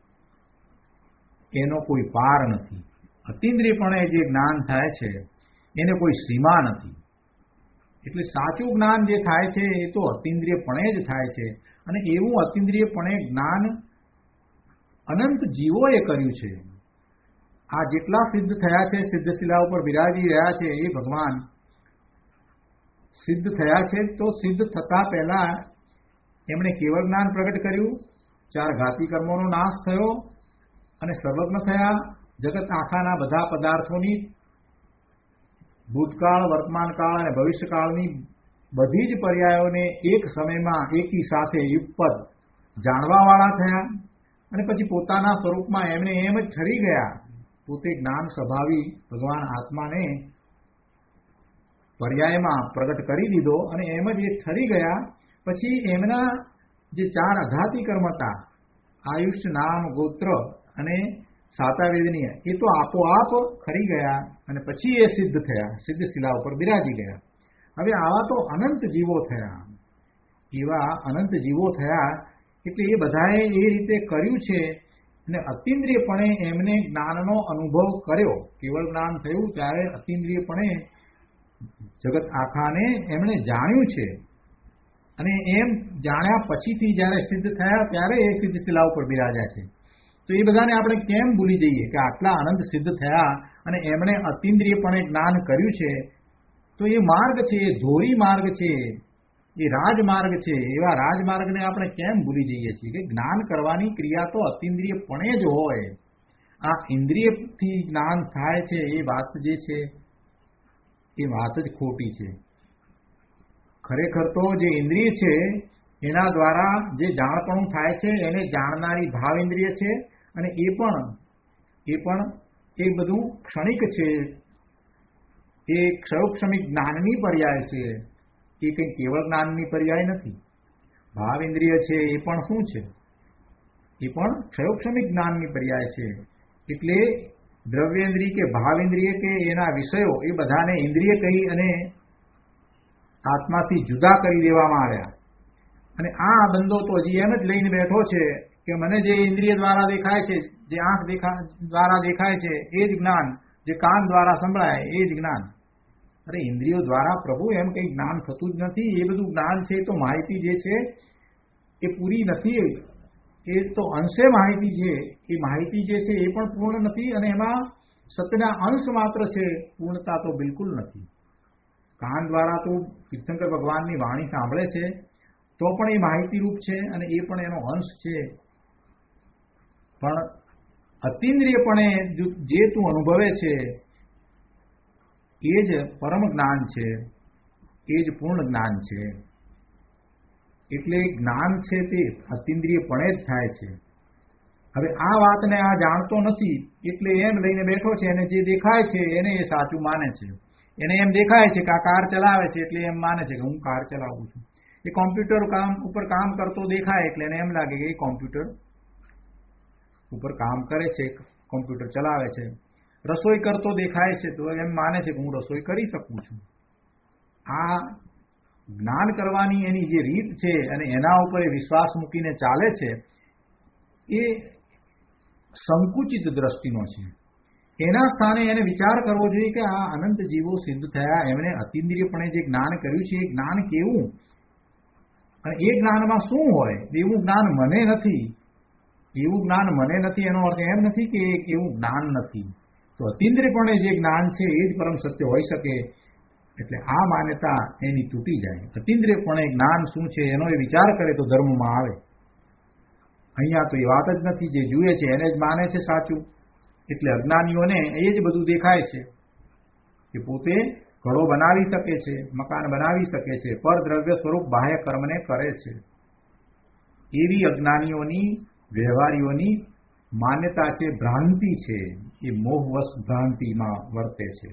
એનો કોઈ પાર નથી. અતિન્દ્રિયપણે જે જ્ઞાન થાય છે એને કોઈ સીમા નથી. એટલે સાચું જ્ઞાન જે થાય છે એ તો અતિન્દ્રિયપણે જ થાય છે. અને એવું અતિન્દ્રિયપણે જ્ઞાન અનંત જીવોએ કર્યું છે. આ જેટલા સિદ્ધ થયા છે, સિદ્ધશિલા ઉપર બિરાજી રહ્યા છે, એ ભગવાન સિદ્ધ થયા છે. તો સિદ્ધ થતા પહેલા એમણે કેવળ જ્ઞાન પ્રગટ કર્યું, 4 ઘાતી કર્મોનો નાશ થયો અને સર્વજ્ઞ થયા. જગત આખાના બધા પદાર્થોની ભૂતકાળ, વર્તમાનકાળ અને ભવિષ્યકાળની બધી જ પર્યાયોને એક સમયમાં એકી સાથે યુગપદ જાણવાવાળા થયા. અને પછી પોતાના સ્વરૂપમાં એમને એમ જ ઠરી ગયા. પોતે જ્ઞાન સ્વભાવી ભગવાન આત્માને પર્યાયમાં પ્રગટ કરી દીધો અને એમ જ એ ઠરી ગયા. પછી એમના જે 4 અઘાતી કર્મ હતા, આયુષ્ય, નામ, ગોત્ર અને સાતાવેદનીય, એ તો આપોઆપ ખરી ગયા અને પછી એ સિદ્ધ થયા, સિદ્ધશિલા ઉપર બિરાજી ગયા. હવે આવા તો અનંત જીવો થયા. એવા અનંત જીવો થયા એટલે એ બધાએ એ રીતે કર્યું છે અને અતિન્દ્રિયપણે એમને જ્ઞાનનો અનુભવ કર્યો. કેવળ જ્ઞાન થયું ત્યારે અતિન્દ્રિયપણે જગત આખાને એમણે જાણ્યું છે. અને એમ જાણ્યા પછીથી જ્યારે સિદ્ધ થયા ત્યારે એ સિદ્ધશિલા ઉપર બિરાજ્યા છે. તો એ બધાને આપણે કેમ ભૂલી જઈએ કે આટલા આનંદ સિદ્ધ થયા અને એમણે અતિન્દ્રિયપણે જ્ઞાન કર્યું છે? તો એ માર્ગ છે, એ ધોરી માર્ગ છે, એ રાજમાર્ગ છે. એવા રાજમાર્ગને આપણે કેમ ભૂલી જઈએ છીએ કે જ્ઞાન કરવાની ક્રિયા તો અતિન્દ્રિયપણે જ હોય. આ ઇન્દ્રિયથી જ્ઞાન થાય છે એ વાત જે છે એ વાત જ ખોટી છે. ખરેખર તો જે ઇન્દ્રિય છે એના દ્વારા જે જાણપણું થાય છે એને જાણનારી ભાવ ઇન્દ્રિય છે. અને એ બધું ક્ષણિક છે. એ ક્ષયોક્ષમિક જ્ઞાનની પર્યાય છે. એ કંઈ કેવળ જ્ઞાનની પર્યાય નથી. ભાવ ઇન્દ્રિય છે એ પણ શું છે? એ પણ ક્ષયોક્ષમિક જ્ઞાનની પર્યાય છે. એટલે દ્રવ્યેન્દ્રિય કે ભાવેન્દ્રિય કે એના વિષયો એ બધાને ઇન્દ્રિય કહી અને આત્માથી જુદા કરી દેવામાં આવ્યા. અને આ બંદો તો હજી એમ જ લઈને બેઠો છે કે મને જે ઇન્દ્રિય દ્વારા દેખાય છે, જે આંખ દ્વારા દેખાય છે એ જ જ્ઞાન, જે કાન દ્વારા સંભળાય એ જ જ્ઞાન. અરે ઇન્દ્રિયો દ્વારા પ્રભુ એમ કંઈ જ્ઞાન થતું જ નથી. એ બધું જ્ઞાન છે તો માહિતી જે છે એ પૂરી નથી. એ તો અંશે માહિતી છે. એ માહિતી જે છે એ પણ પૂર્ણ નથી અને એમાં સત્યના અંશ માત્ર છે, પૂર્ણતા તો બિલકુલ નથી. કાન દ્વારા તો તીર્થંકર ભગવાનની વાણી સાંભળે છે તો પણ એ માહિતી રૂપ છે અને એ પણ એનો અંશ છે. પણ અતિન્દ્રિયપણે જે તું અનુભવે છે એ જ પરમ જ્ઞાન છે, એ જ પૂર્ણ જ્ઞાન છે. એટલે જ્ઞાન છે તે અતિન્દ્રિયપણે જ થાય છે. હવે આ વાતને આ જાણતો નથી એટલે એમ લઈને બેઠો છે અને જે દેખાય છે એને એ સાચું માને છે. એને એમ દેખાય છે કે આ કાર ચલાવે છે એટલે એમ માને છે કે હું કાર ચલાવું છું. એ કોમ્પ્યુટર ઉપર કામ કરતો દેખાય એટલે એને એમ લાગે કે એ કોમ્પ્યુટર ઉપર કામ કરે છે, કોમ્પ્યુટર ચલાવે છે. રસોઈ કરતો દેખાય છે તો એમ માને છે કે હું રસોઈ કરી શકું છું. આ જ્ઞાન કરવાની એની જે રીત છે અને એના ઉપર એ વિશ્વાસ મૂકીને ચાલે છે એ સંકુચિત દ્રષ્ટિનો છે. એના સ્થાને એને વિચાર કરવો જોઈએ કે આ અનંત જીવો સિદ્ધ થયા, એમણે અતિન્દ્રિયપણે જે જ્ઞાન કર્યું છે એ જ્ઞાન કેવું અને એ જ્ઞાનમાં શું હોય. એવું જ્ઞાન મને નથી, એવું જ્ઞાન મને નથી એનો અર્થ એમ નથી કે એવું જ્ઞાન નથી. તો અતિન્દ્રિયપણે જે જ્ઞાન છે એ જ પરમ સત્ય હોઈ શકે. એટલે આ માન્યતા એની તૂટી જાય. અતિન્દ્રિયપણે જ્ઞાન શું છે એનો એ વિચાર કરે તો ધર્મમાં આવે. અહીંયા તો એ વાત જ નથી, જે જુએ છે એને જ માને છે સાચું. એટલે અજ્ઞાનીઓને એ જ બધું દેખાય છે કે પોતે ઘડો બનાવી શકે છે, મકાન બનાવી શકે છે, પરદ્રવ્ય સ્વરૂપ બાહ્ય કર્મને કરે છે. એવી અજ્ઞાનીઓની, વ્યવહારીઓની માન્યતા છે, ભ્રાંતિ છે. એ મોહવશ ભ્રાંતિમાં વર્તે છે.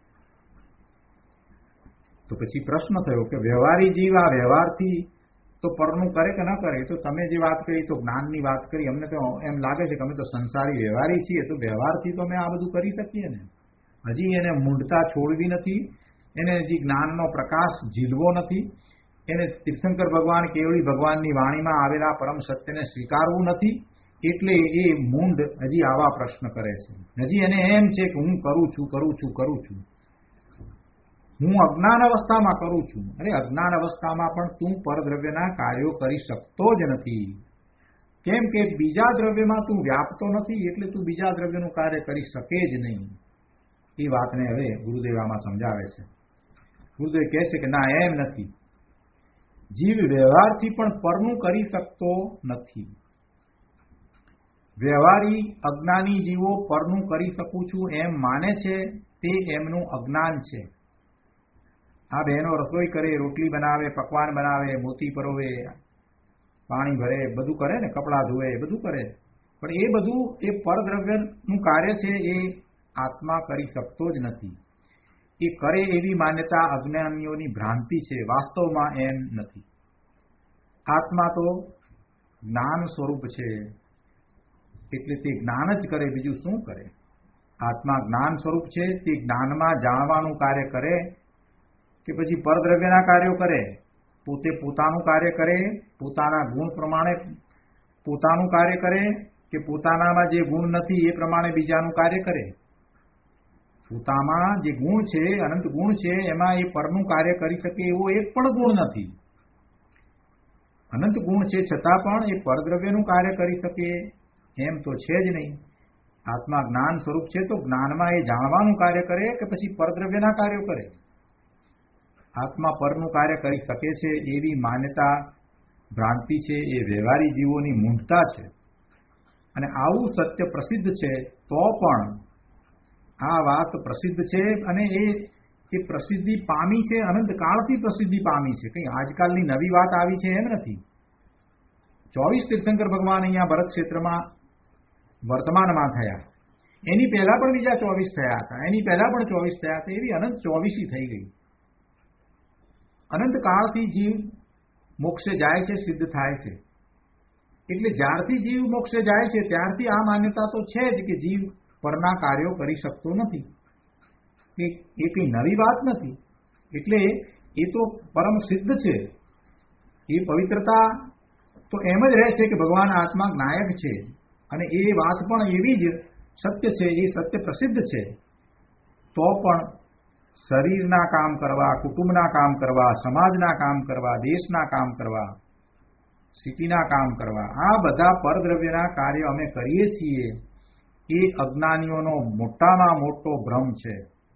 તો પછી પ્રશ્ન થયો કે વ્યવહારી જીવ આ વ્યવહારથી તો પરનું કરે કે ન કરે. તો તમે જે વાત કરી તો જ્ઞાનની વાત કરી, અમને તો એમ લાગે છે કે અમે તો સંસારી વ્યવહારી છીએ, તો વ્યવહારથી તો અમે આ બધું કરી શકીએ ને. હજી એને મૂંઢતા છોડવી નથી, એને હજી જ્ઞાનનો પ્રકાશ ઝીલવો નથી, એને તીર્થંકર ભગવાન, કેવળી ભગવાનની વાણીમાં આવેલા પરમ સત્યને સ્વીકારવું નથી. એટલે એ મૂંઢ હજી આવા પ્રશ્ન કરે છે. હજી એને એમ છે કે હું કરું છું, હું અજ્ઞાન અવસ્થામાં કરું છું. અરે અજ્ઞાન અવસ્થામાં પણ તું પરદ્રવ્યના કાર્યો કરી શકતો જ નથી. કેમ કે બીજા દ્રવ્યમાં તું વ્યાપતો નથી, એટલે તું બીજા દ્રવ્યનું કાર્ય કરી શકે જ નહીં. એ વાતને હવે ગુરુદેવ આમાં સમજાવે છે. ગુરુદેવ કહે છે કે ના, એમ નથી. જીવ વ્યવહારથી પણ પરનું કરી શકતો નથી. વ્યવહારી અજ્ઞાની જીવો પરનું કરી શકું છું એમ માને છે, તે એમનું અજ્ઞાન છે. આ બહેનો રસોઈ કરે, રોટલી બનાવે, પકવાન બનાવે, મોતી પરોવે, પાણી ભરે, બધું કરે ને, કપડાં ધોવે, બધું કરે. પણ એ બધું એ પરદ્રવ્યનું કાર્ય છે, એ આત્મા કરી શકતો જ નથી. એ કરે એવી માન્યતા અજ્ઞાનીઓની ભ્રાંતિ છે. વાસ્તવમાં એમ નથી. આત્મા તો જ્ઞાન સ્વરૂપ છે, એટલે તે જ્ઞાન જ કરે, બીજું શું કરે. આત્મા જ્ઞાન સ્વરૂપ છે, તે જ્ઞાનમાં જાણવાનું કાર્ય કરે કે પછી પરદ્રવ્યના કાર્યો કરે. પોતે પોતાનું કાર્ય કરે, પોતાના ગુણ પ્રમાણે પોતાનું કાર્ય કરે કે પોતાનામાં જે ગુણ નથી એ પ્રમાણે બીજાનું કાર્ય કરે. પોતામાં જે ગુણ છે, અનંત ગુણ છે, એમાં એ પરનું કાર્ય કરી શકે એવો એક પણ ગુણ નથી. અનંત ગુણ છે છતાં પણ એ પરદ્રવ્યનું કાર્ય કરી શકે એમ તો છે જ નહીં. આત્મા જ્ઞાન સ્વરૂપ છે, તો જ્ઞાનમાં એ જાણવાનું કાર્ય કરે કે પછી પરદ્રવ્યના કાર્યો કરે. આત્મા પરનું કાર્ય કરી શકે છે એવી માન્યતા ભ્રાંતિ છે. એ વ્યવહારી જીવોની મૂંઢતા છે. અને આવું સત્ય પ્રસિદ્ધ છે તો પણ આ વાત પ્રસિદ્ધ છે અને એ પ્રસિદ્ધિ પામી છે, અનંત કાળથી પ્રસિદ્ધિ પામી છે. કંઈ આજકાલની નવી વાત આવી છે એમ નથી. 24 તીર્થંકર ભગવાન અહીંયા ભરત ક્ષેત્રમાં વર્તમાનમાં થયા. એની પહેલા પણ બીજા 24 થયા હતા, એની પહેલા પણ 24 થયા હતા. એવી અનંત 24 થઈ ગઈ. અનંત કાળથી જીવ મોક્ષે જાય છે, સિદ્ધ થાય છે. એટલે જ્યારથી જીવ મોક્ષે જાય છે ત્યારથી આ માન્યતા તો છે જ કે જીવ પરના કાર્યો કરી શકતો નથી. એ કઈ નવી વાત નથી. એટલે એ તો પરમ સિદ્ધ છે. એ પવિત્રતા તો એમ જ રહે છે કે ભગવાન આત્મા જ્ઞાયક છે. અને એ વાત પણ એવી જ સત્ય છે, એ સત્ય પ્રસિદ્ધ છે. તો પણ શરીરના કામ કરવા, કુટુંબના કામ કરવા, સમાજના કામ કરવા, દેશના કામ કરવા, સિટીના કામ કરવા, આ બધા પરદ્રવ્યના કાર્ય અમે કરીએ છીએ, એ અજ્ઞાનીઓનો મોટામાં મોટો ભ્રમ છે.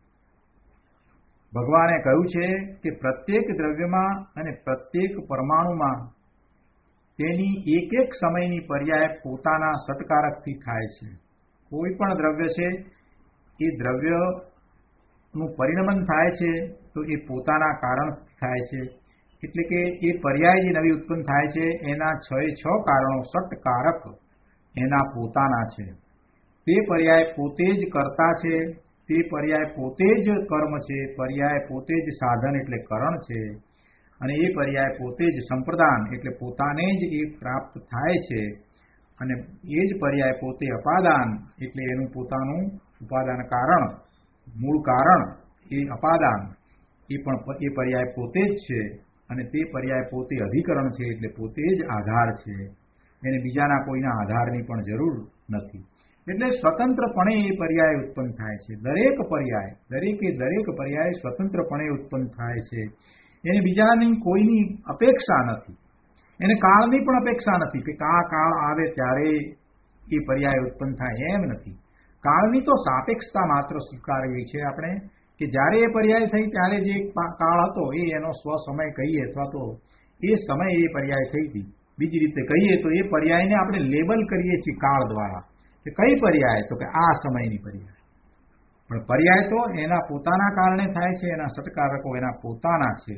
ભગવાને કહ્યું છે કે પ્રત્યેક દ્રવ્યમાં અને પ્રત્યેક પરમાણુમાં તેની એક એક સમયની પર્યાય પોતાના સત્કારકથી થાય છે. કોઈ પણ દ્રવ્ય છે એ દ્રવ્યનું પરિણમન થાય છે તો એ પોતાના કારણ થાય છે. એટલે કે એ પર્યાય જે નવી ઉત્પન્ન થાય છે એના 6 કારણો સટકારક એના પોતાના છે, તે પર્યાય પોતે જ કરતા છે, તે પર્યાય પોતે જ કર્મ છે, પર્યાય પોતે જ સાધન એટલે કરણ છે, અને એ પર્યાય પોતે જ સંપ્રદાન એટલે પોતાને જ એ પ્રાપ્ત થાય છે, અને એ જ પર્યાય પોતે અપાદાન એટલે એનું પોતાનું ઉપાદાન કારણ, મૂળ કારણ એ અપાદાન એ પણ એ પર્યાય પોતે જ છે, અને તે પર્યાય પોતે અધિકરણ છે એટલે પોતે જ આધાર છે. એને બીજાના કોઈના આધારની પણ જરૂર નથી. એટલે સ્વતંત્રપણે એ પર્યાય ઉત્પન્ન થાય છે. દરેક પર્યાય દરેક પર્યાય સ્વતંત્રપણે ઉત્પન્ન થાય છે. એને બીજાની કોઈની અપેક્ષા નથી, એને કાળની પણ અપેક્ષા નથી કે આ કાળ આવે ત્યારે એ પર્યાય ઉત્પન્ન થાય, એમ નથી. કાળની તો સાપેક્ષતા માત્ર સ્વીકારવી છે આપણે, કે જ્યારે એ પર્યાય થઈ ત્યારે જે કાળ હતો એ એનો સ્વસમય કહીએ, અથવા તો એ સમય એ પર્યાય થઈ હતી. બીજી રીતે કહીએ તો એ પર્યાયને આપણે લેબલ કરીએ છીએ કાળ દ્વારા, કે કઈ પર્યાય, તો કે આ સમયની પર્યાય. પણ પર્યાય તો એના પોતાના કારણે થાય છે, એના સટકારકો એના પોતાના છે.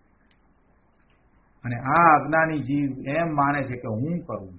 અને આ અજ્ઞાની જીવ એમ માને છે કે હું કરું.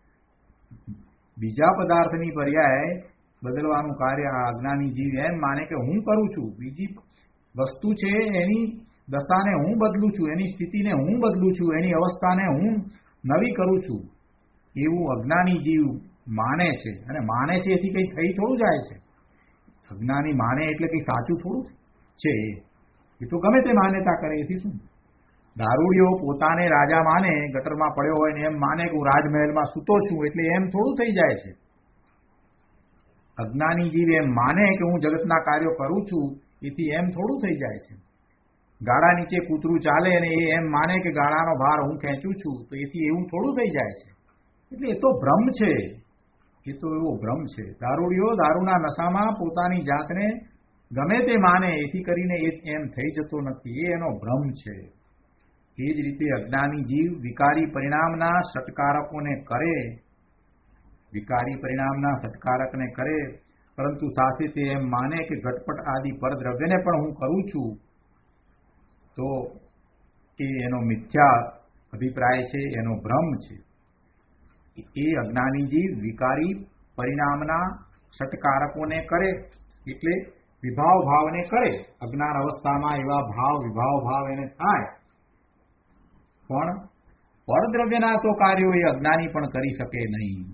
બીજા પદાર્થની પર્યાય બદલવાનું કાર્ય આ અજ્ઞાની જીવ એમ માને કે હું કરું છું. બીજી વસ્તુ છે એની દશાને હું બદલું છું, એની સ્થિતિને હું બદલું છું, એની અવસ્થાને હું નવી કરું છું, એવું અજ્ઞાની જીવ માને છે. અને માને છે એથી કંઈ થઈ થોડું જાય છે. અજ્ઞાની માને એટલે કંઈ સાચું થોડું છે. એ તો ગમે તે માન્યતા કરે, એથી શું. દારૂડિયો પોતાને રાજા માને, ગટરમાં પડ્યો હોય ને એમ માને કે હું રાજમહેલમાં સૂતો છું, એટલે એમ થોડું થઈ જાય છે. અજ્ઞાની જીવ એમ માને કે હું જગતના કાર્યો કરું છું, એથી એમ થોડું થઈ જાય છે. ગાળા નીચે કૂતરું ચાલે અને એ એમ માને કે ગાળાનો ભાર હું ખેંચું છું, તો એથી એવું થોડું થઈ જાય છે. એટલે એ તો ભ્રમ છે, એ તો એવો ભ્રમ છે. દારૂડિયો દારૂના નશામાં પોતાની જાતને ગમે તે માને, એથી કરીને એ એમ થઈ જતો નથી, એ એનો ભ્રમ છે. એ જ રીતે અજ્ઞાની જીવ વિકારી પરિણામના સત્કારકોને કરે, વિકારી પરિણામના સત્કારકને કરે, પરંતુ સાથે તે એમ માને કે ઘટપટ આદિ પરદ્રવ્યને પણ હું કરું છું, તો એ એનો મિથ્યા અભિપ્રાય છે, એનો ભ્રમ છે. એ અજ્ઞાની જીવ વિકારી પરિણામના સટકારકોને કરે એટલે વિભાવ ભાવને કરે. અજ્ઞાન અવસ્થામાં એવા ભાવ વિભાવ ભાવ એને થાય, પણ પરદ્રવ્યના તો કાર્યો એ અજ્ઞાની પણ કરી શકે નહીં.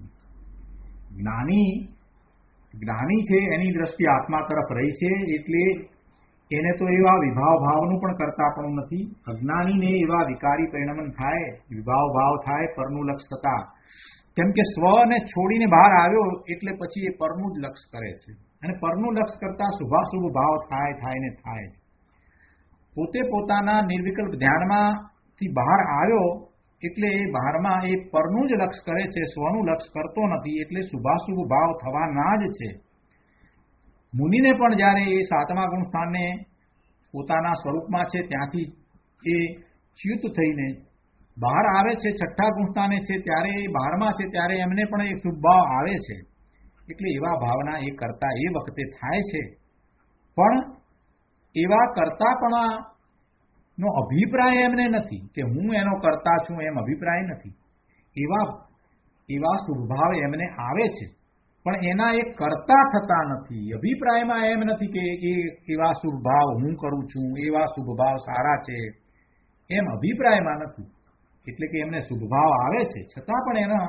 જ્ઞાની છે એની દ્રષ્ટિ આત્મા તરફ રહી છે, એટલે એને તો એવા વિભાવ ભાવનું પણ કરતા પણ નથી. અજ્ઞાનીને એવા વિકારી પરિણમન થાય, વિભાવ ભાવ થાય પરનું લક્ષ થતા. કેમ કે સ્વને છોડીને બહાર આવ્યો એટલે પછી એ પરનું જ લક્ષ કરે છે, અને પરનું લક્ષ કરતા શુભાશુભ ભાવ થાય ને થાય. પોતે પોતાના નિર્વિકલ્પ ધ્યાનમાંથી બહાર આવ્યો એટલે એ બહારમાં એ પરનું જ લક્ષ કરે છે, સ્વનું લક્ષ કરતો નથી, એટલે શુભાશુભ ભાવ થવાના જ છે. મુનિને પણ જ્યારે એ સાતમા ગુણ સ્થાનને પોતાના સ્વરૂપમાં છે ત્યાંથી એ ચ્યુત થઈને બહાર આવે છે, છઠ્ઠા ગુણ સ્થાને છે ત્યારે એ બહારમાં છે ત્યારે એમને પણ એ શુભ ભાવ આવે છે. એટલે એવા ભાવના એ કરતા એ વખતે થાય છે, પણ એવા કરતાપણાનો અભિપ્રાય એમને નથી કે હું એનો કરતા છું, એમ અભિપ્રાય નથી. એવા શુભ ભાવ એમને આવે છે, પણ એના એ કરતા થતા નથી. અભિપ્રાયમાં એમ નથી કે એ એવા શુભ ભાવ હું કરું છું, એવા શુભ ભાવ સારા છે, એમ અભિપ્રાયમાં નથી. એટલે કે એમને શુભ ભાવ આવે છે, છતાં પણ એના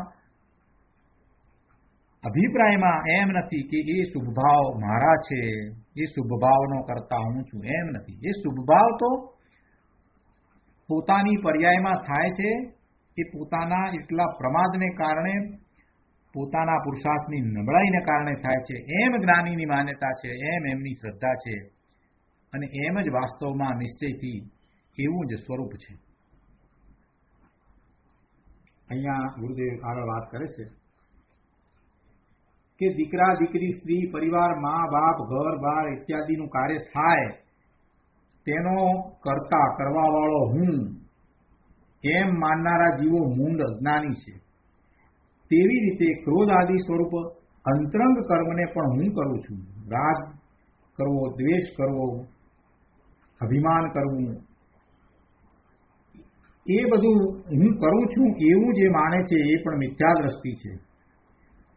અભિપ્રાયમાં એમ નથી કે એ શુભ ભાવ મારા છે, એ શુભ ભાવનો કરતા હું છું, એમ નથી. એ શુભ ભાવ તો પોતાની પર્યાયમાં થાય છે, એ પોતાના એટલા પ્રમાદને કારણે, પોતાના પુરુષાર્થની નબળાઈને કારણે થાય છે, એમ જ્ઞાનીની માન્યતા છે, એમ એમની શ્રદ્ધા છે, અને એમ જ વાસ્તવમાં નિશ્ચયથી એવું જ સ્વરૂપ છે. અહીંયા ગુરુદેવ આગળ વાત કરે છે કે દીકરા દીકરી સ્ત્રી પરિવાર મા બાપ ઘર બાર ઇત્યાદિનું કાર્ય થાય તેનો કરતા કરવા વાળો હું એમ માનનારા જીવો મૂંડ અજ્ઞાની છે. તેવી રીતે ક્રોધ આદિ સ્વરૂપ અંતરંગ કર્મને પણ હું કરું છું. રાગ કરવો, દ્વેષ કરવો, અભિમાન કરવું, એ બધું હું કરું છું એવું જે માને છે એ પણ મિથ્યા દ્રષ્ટિ છે.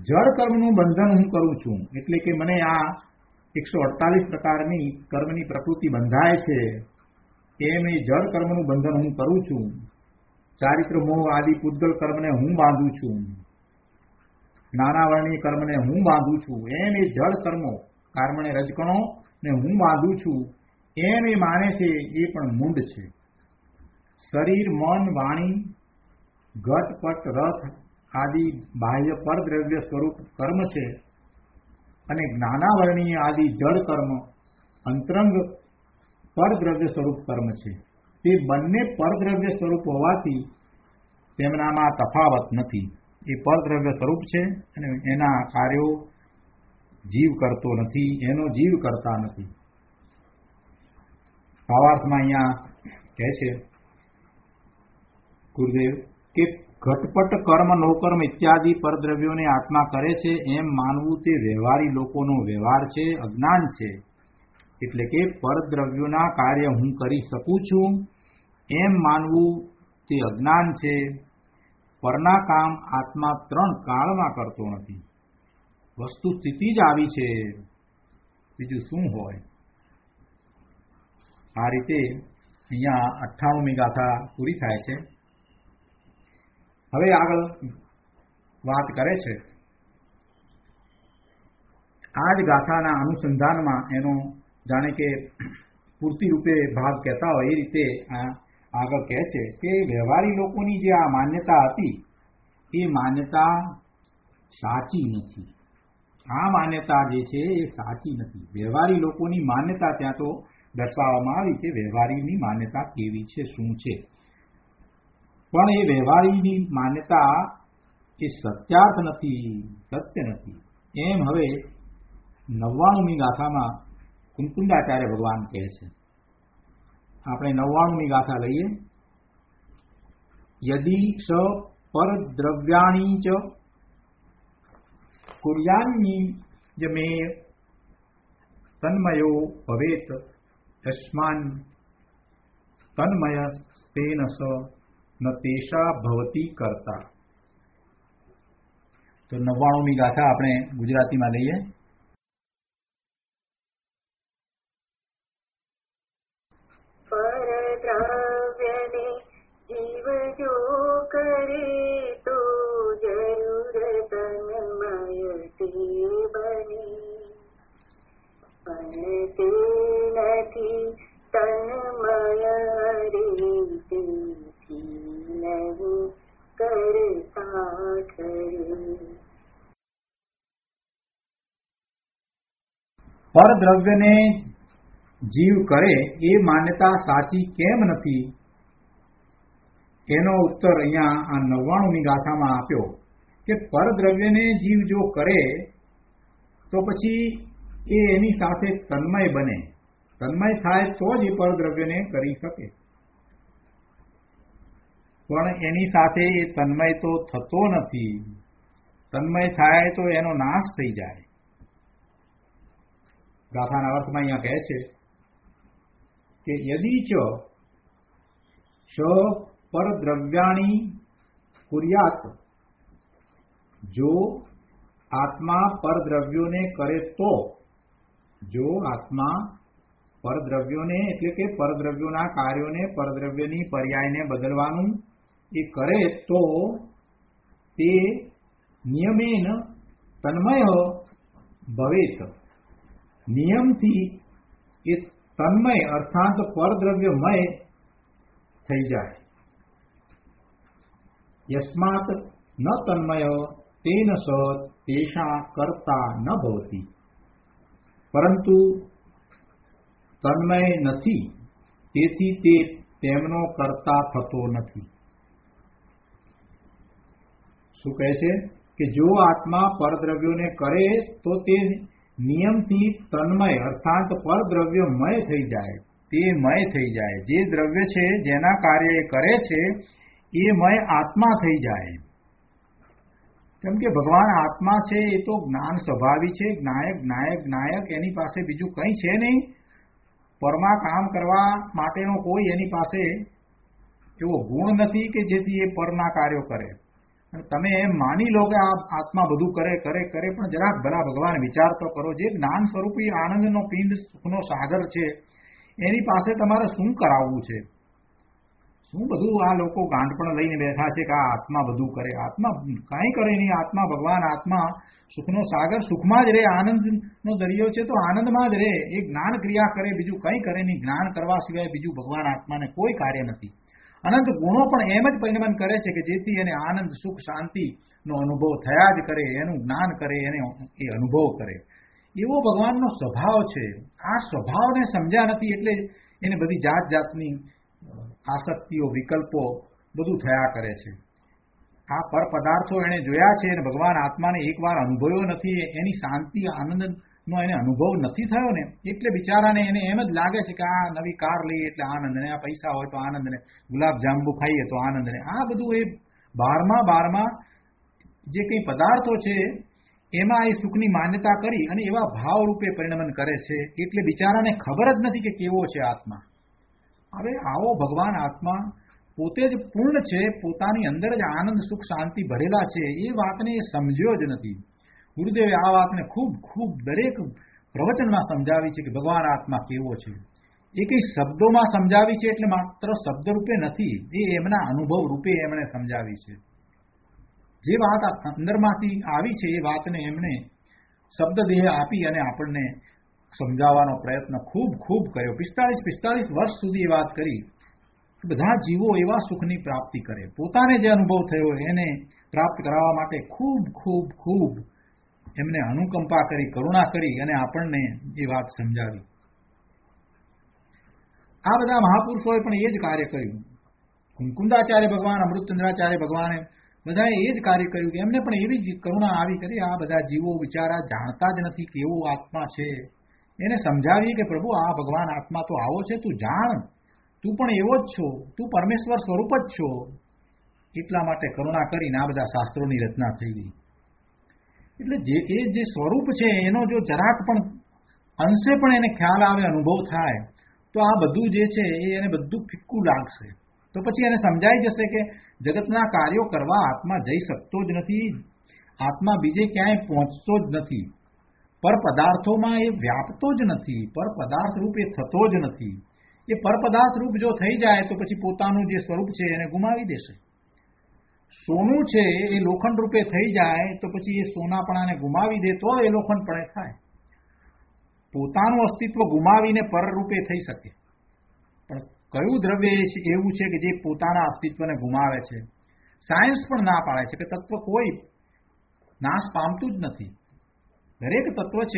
જળ કર્મનું બંધન હું કરું છું, એટલે કે મને આ 148 પ્રકારની કર્મની પ્રકૃતિ બંધાય છે, એમ એ જળ કર્મનું બંધન હું કરું છું. ચારિત્ર મોહ આદિ પૂતગલ કર્મને હું બાંધું છું, નાનાવર્ણીય કર્મને હું બાંધું છું, એમ એ જળ કર્મો કર્મણે રજકણો ને હું બાંધું છું, એમ એ માને છે એ પણ મૂંડ છે. શરીર, મન, વાણી, ઘટ, પટ, રથ આદિ બાહ્ય પરદ્રવ્ય સ્વરૂપ કર્મ છે, અને જ્ઞાનાવર્ણીય આદિ જળ કર્મ અંતરંગ પરદ્રવ્ય સ્વરૂપ કર્મ છે. તે બંને પરદ્રવ્ય સ્વરૂપ હોવાથી તેમનામાં તફાવત નથી. એ પરદ્રવ્ય સ્વરૂપ છે અને એના કાર્યો જીવ કરતો નથી, એનો જીવ કરતા નથી. ભાવાર્થમાં અહીંયા કહે છે ગુરુદેવ કે ઘટપટ કર્મ, નોકર્મ ઇત્યાદિ પરદ્રવ્યોને આત્મા કરે છે એમ માનવું તે વ્યવહારી લોકોનો વ્યવહાર છે, અજ્ઞાન છે. એટલે કે પરદ્રવ્યોના કાર્ય હું કરી શકું છું એમ માનવું તે અજ્ઞાન છે. પરના કામ આત્મા 3 કાળમાં કરતો નથી. વસ્તુ સ્થિતિ જ આવી છે, બીજું શું હોય. આ રીતે અહીંયા 98મી ગાથા પૂરી થાય છે. હવે આગળ વાત કરે છે આ જ ગાથાના અનુસંધાનમાં એનો જાણે કે પૂર્તિ રૂપે ભાગ કહેતા હોય એ રીતે આગળ કહે છે કે વ્યવહારી લોકોની જે આ માન્યતા હતી એ માન્યતા સાચી નથી. આ માન્યતા જે છે એ સાચી નથી. વ્યવહારી લોકોની માન્યતા ત્યાં તો દર્શાવવામાં આવી કે વ્યવહારીની માન્યતા કેવી છે, શું છે. પણ એ વ્યવહારીની માન્યતા એ સત્યાર્થ નથી, સત્ય નથી. એમ હવે 99મી ગાથામાં કુંકુંડાચાર્ય ભગવાન કહે છે. આપણે 99મી ગાથા લઈએ. યદી સ પરદ્રવ્યાણી ચ કુર્યાન્ની મે તન્મયો ભવેત તસ્માન તન્મય સ્તેન સ ન તેષા ભવતી કરતા. તો 99મી ગાથા આપણે ગુજરાતીમાં લઈએ. પરદ્રવ્યને જીવ જો કરે તો જરૂર તન્મય તે બને, પણ તે નથી તન્મય રે તેથી નહીં કરતા ખરે. પરદ્રવ્યને જીવ કરે એ માન્યતા સાચી કેમ નથી, એનો ઉત્તર અહીંયા આ 99મી ગાથામાં આપ્યો કે પરદ્રવ્યને જીવ જો કરે તો પછી એ એની સાથે તન્મય બને. તન્મય થાય તો જ એ પરદ્રવ્યને કરી શકે, પણ એની સાથે એ તન્મય તો થતો નથી. તન્મય થાય તો એનો નાશ થઈ જાય. ગાથાના અર્થમાં અહીંયા કહે છે કે યદી ચ પરદ્રવ્યાણી કુર્યાત, જો આત્મા પરદ્રવ્યોને કરે તો, જો આત્મા પરદ્રવ્યોને એટલે કે પરદ્રવ્યોના કાર્યોને પરદ્રવ્યની પર્યાયને બદલવાનું એ કરે તો તે નિયમેન તન્મય ભવેત, નિયમથી એ તન્મય અર્થાત પરદ્રવ્યમય થઈ જાય. યસ્માત ન તન્મય તેન સ તેષા કર્તા ન ભવતી, પરંતુ તન્મય નથી તેથી તે તેમનો કર્તા થતો નથી. શું કહે છે કે જો આત્મા પરદ્રવ્યોને કરે તો તે નિયમથી તન્મય અર્થાત પરદ્રવ્યમય થઈ જાય, તે મય થઈ જાય. જે દ્રવ્ય છે જેના કાર્ય એ કરે છે એ મય આત્મા થઈ જાય. કેમ કે ભગવાન આત્મા છે એ તો જ્ઞાન સ્વભાવી છે, જ્ઞાયક જ્ઞાયક જ્ઞાયક, એની પાસે બીજું કંઈ છે નહીં. પરમાં કામ કરવા માટેનો કોઈ એની પાસે એવો ગુણ નથી કે જેથી એ પરના કાર્યો કરે. તમે એમ માની લો કે આ આત્મા બધું કરે કરે કરે, પણ જરાક ભલા ભગવાન વિચાર તો કરો. જે જ્ઞાન સ્વરૂપી આનંદનો પિંડ સુખનો સાગર છે એની પાસે તમારે શું કરાવવું છે? શું બધું આ લોકો ગાંઠપણ લઈને બેઠા છે કે આ આત્મા બધું કરે? આત્મા કાંઈ કરે નહીં. આત્મા ભગવાન, આત્મા સુખનો સાગર, સુખમાં જ રહે. આનંદનો દરિયો છે તો આનંદમાં જ રહે. એ જ્ઞાન ક્રિયા કરે, બીજું કંઈ કરે નહીં. જ્ઞાન કરવા સિવાય બીજું ભગવાન આત્માને કોઈ કાર્ય નથી. અનંત ગુણો પણ એમ જ પરિણમન કરે છે કે જેથી એને આનંદ, સુખ, શાંતિનો અનુભવ થયા જ કરે. એનું જ્ઞાન કરે, એને એ અનુભવ કરે. એવો ભગવાનનો સ્વભાવ છે. આ સ્વભાવને સમજ્યા નથી એટલે એને બધી જાત જાતની આસક્તિઓ, વિકલ્પો બધું થયા કરે છે. આ પર પદાર્થો એને જોયા છે અને ભગવાન આત્માને એકવાર અનુભવ્યો નથી. એની શાંતિ, આનંદનો એને અનુભવ નથી થયો ને એટલે બિચારાને એને એમ જ લાગે છે કે આ નવી કાર લઈએ એટલે આનંદ, ને આ પૈસા હોય તો આનંદ, ને ગુલાબ જાંબુ ખાઈએ તો આનંદ, ને આ બધું એ બારમાં જે કંઈ પદાર્થો છે એમાં એ સુખની માન્યતા કરી અને એવા ભાવ રૂપે પરિણમન કરે છે. એટલે બિચારાને ખબર જ નથી કે કેવો છે આત્મા. હવે આવો ભગવાન આત્મા પોતે જ પૂર્ણ છે, પોતાની અંદર જ આનંદ, સુખ, શાંતિ ભરેલા છે. એ વાતને એ સમજ્યો જ નથી. ગુરુદેવે આ વાતને ખૂબ ખૂબ દરેક પ્રવચનમાં સમજાવી છે કે ભગવાન આત્મા કેવો છે. એ કંઈ શબ્દોમાં સમજાવી છે એટલે માત્ર શબ્દ રૂપે નથી, એ એમના અનુભવ રૂપે એમણે સમજાવી છે. જે વાત અંદરમાંથી આવી છે એ વાતને એમણે શબ્દદેહ આપી અને આપણને સમજાવવાનો પ્રયત્ન ખૂબ ખૂબ કર્યો. 45 વર્ષ સુધી એ વાત કરી કે બધા જીવો એવા સુખની પ્રાપ્તિ કરે. પોતાને જે અનુભવ થયો એને પ્રાપ્ત કરાવવા માટે ખૂબ ખૂબ ખૂબ એમને અનુકંપા કરી, કરુણા કરી અને આપણને એ વાત સમજાવી. આ બધા મહાપુરુષોએ પણ એ જ કાર્ય કર્યું. કુંકુંદાચાર્ય ભગવાન, અમૃતચંદ્રાચાર્ય ભગવાને બધાએ એ જ કાર્ય કર્યું કે એમને પણ એવી જ કરુણા આવી કરી. આ બધા જીવો બિચારા જાણતા જ નથી કેવો આત્મા છે. એને સમજાવીએ કે પ્રભુ આ ભગવાન આત્મા તો આવો છે, તું જાણ, તું પણ એવો જ છો, તું પરમેશ્વર સ્વરૂપ જ છો. એટલા માટે કરુણા કરીને આ બધા શાસ્ત્રોની રચના થઈ ગઈ. એટલે જે સ્વરૂપ છે એનો જો જરાક પણ અંશે પણ એને ખ્યાલ આવે, અનુભવ થાય તો આ બધું જે છે એને બધું ફિક્કું લાગશે. તો પછી એને સમજાઈ જશે કે જગતના કાર્યો કરવા આત્મા જઈ શકતો જ નથી. આત્મા બીજે ક્યાંય પહોંચતો જ નથી. પર પદાર્થોમાં એ વ્યાપતો જ નથી. પર પદાર્થ રૂપ એ થતો જ નથી. એ પર પદાર્થ રૂપ જો થઈ જાય તો પછી પોતાનું જે સ્વરૂપ છે એને ગુમાવી દેશે. સોનું છે એ લોખંડ રૂપે થઈ જાય તો પછી એ સોનાપણાને ગુમાવી દે તો એ લોખંડપણે થાય. પોતાનું અસ્તિત્વ ગુમાવીને પર રૂપે થઈ શકે. પણ કયું દ્રવ્ય એવું છે કે જે પોતાના અસ્તિત્વને ગુમાવે છે? સાયન્સ પણ ના પાડે છે કે તત્વ કોઈ નાશ પામતું જ નથી. દરેક તત્વ છે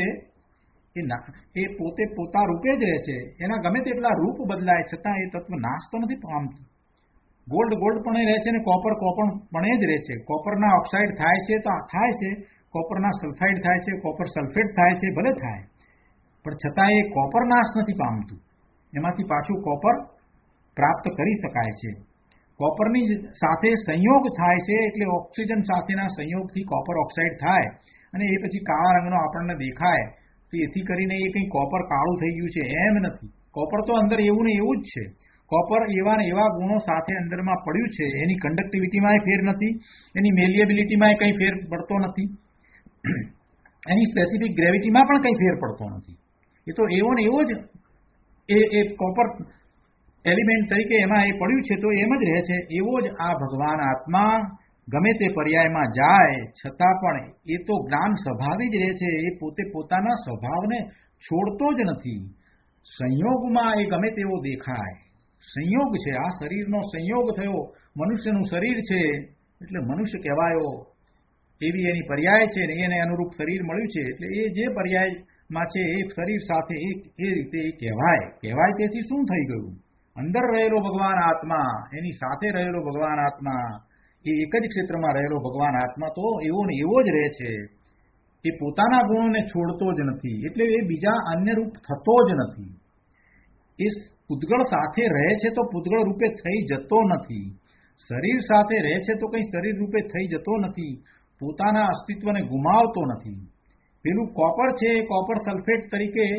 એ પોતે પોતા રૂપે જ રહે છે. એના ગમે તેટલા રૂપ બદલાય છતાં એ તત્વ નાશ તો નથી પામતું. ગોલ્ડ પણ રહે છે ને કોપર પણ જ રહે છે. કોપરના ઓક્સાઇડ થાય છે તો થાય છે, કોપરના સલ્ફાઇડ થાય છે, કોપર સલ્ફેટ થાય છે, ભલે થાય, પણ છતાં એ કોપર નાશ નથી પામતું. એમાંથી પાછું કોપર પ્રાપ્ત કરી શકાય છે. કોપરની સાથે સંયોગ થાય છે એટલે ઓક્સિજન સાથેના સંયોગથી કોપર ઓક્સાઇડ થાય અને એ પછી કાળા રંગનો આપણને દેખાય. તો એથી કરીને એ કંઈ કોપર કાળું થઈ ગયું છે એમ નથી. કોપર તો અંદર એવું ને એવું જ છે. કોપર એવા ને એવા ગુણો સાથે અંદરમાં પડ્યું છે. એની કંડક્ટિવિટીમાં ફેર નથી, એની મેલિએબિલિટીમાં કંઈ ફેર પડતો નથી, એની સ્પેસિફિક ગ્રેવિટીમાં પણ કંઈ ફેર પડતો નથી. એ તો એવો ને એવો જ એ કોપર એલિમેન્ટ તરીકે એમાં એ પડ્યું છે તો એમ જ રહે છે. એવો જ આ ભગવાન આત્મા ગમે તે પર્યાયમાં જાય છતાં પણ એ તો જ્ઞાન સ્વભાવી જ રહે છે. એ પોતે પોતાના સ્વભાવને છોડતો જ નથી. સંયોગમાં એ ગમે તેવો દેખાય, સંયોગ છે. આ શરીરનો સંયોગ થયો, મનુષ્યનું શરીર છે એટલે મનુષ્ય કહેવાયો, એવી એની પર્યાય છે ને એને અનુરૂપ શરીર મળ્યું છે એટલે એ જે પર્યાયમાં છે એ શરીર સાથે એ રીતે એ કહેવાય. તેથી શું થઈ ગયું? અંદર રહેલો ભગવાન આત્મા, એની સાથે રહેલો ભગવાન આત્મા, એ એક જ ક્ષેત્રમાં રહેલો ભગવાન આત્મા તો એવો ને એવો જ રહે છે. એ પોતાના ગુણોને છોડતો જ નથી એટલે એ બીજા અન્ય રૂપ થતો જ નથી. એ પૂતગળ સાથે રહે છે તો પૂતગળ રૂપે થઈ જતો નથી. શરીર સાથે રહે છે તો કંઈ શરીર રૂપે થઈ જતો નથી. પોતાના અસ્તિત્વને ગુમાવતો નથી. પેલું કોપર છે, કોપર સલ્ફેટ તરીકે